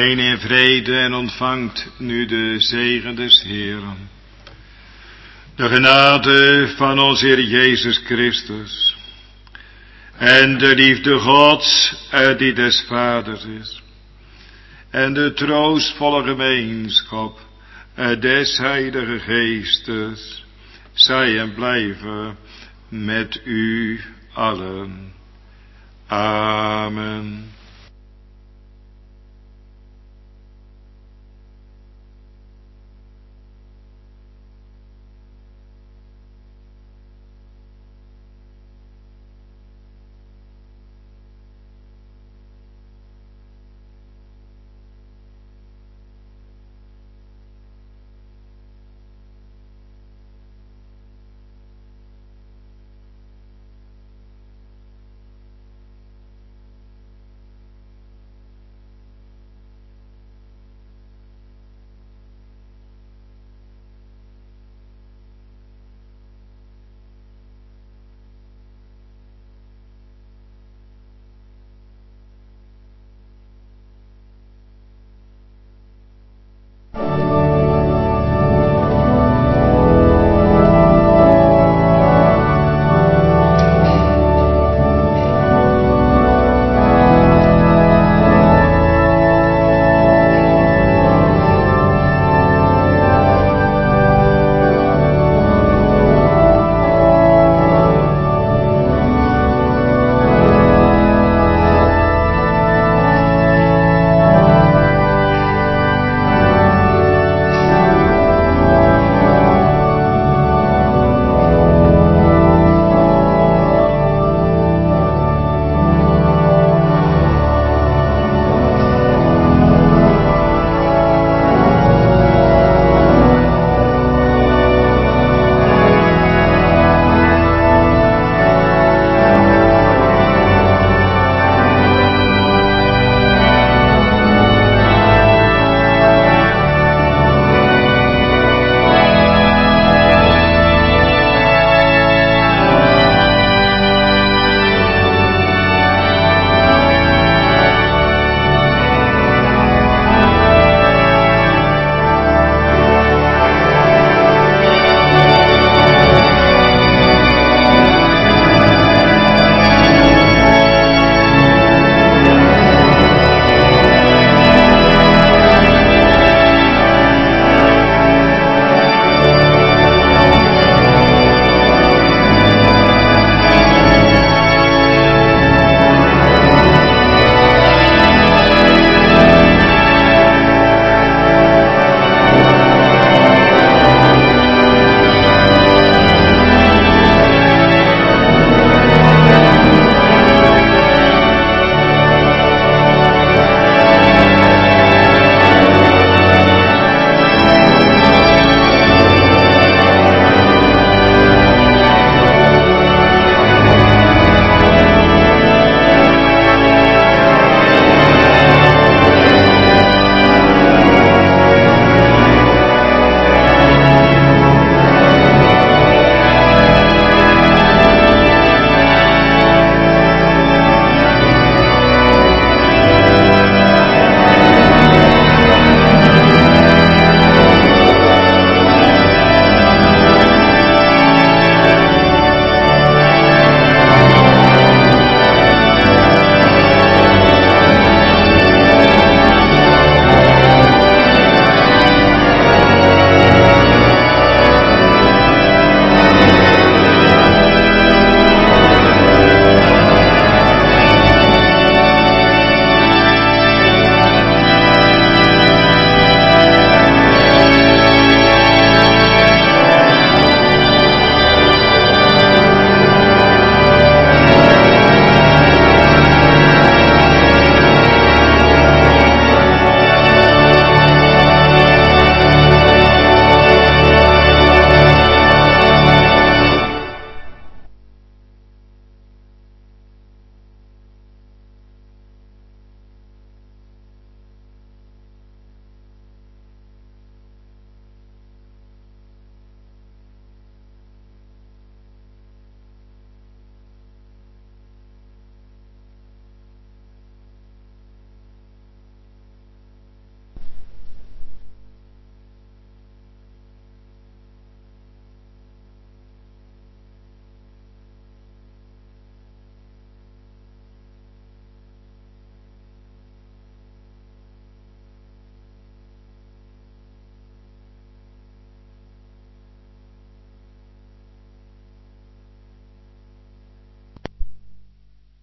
heen in vrede en ontvangt nu de zegen des Heeren. De genade van onze Heer Jezus Christus en de liefde Gods en die des Vaders is en de troostvolle gemeenschap des Heilige Geestes zij en blijven met u allen. Amen.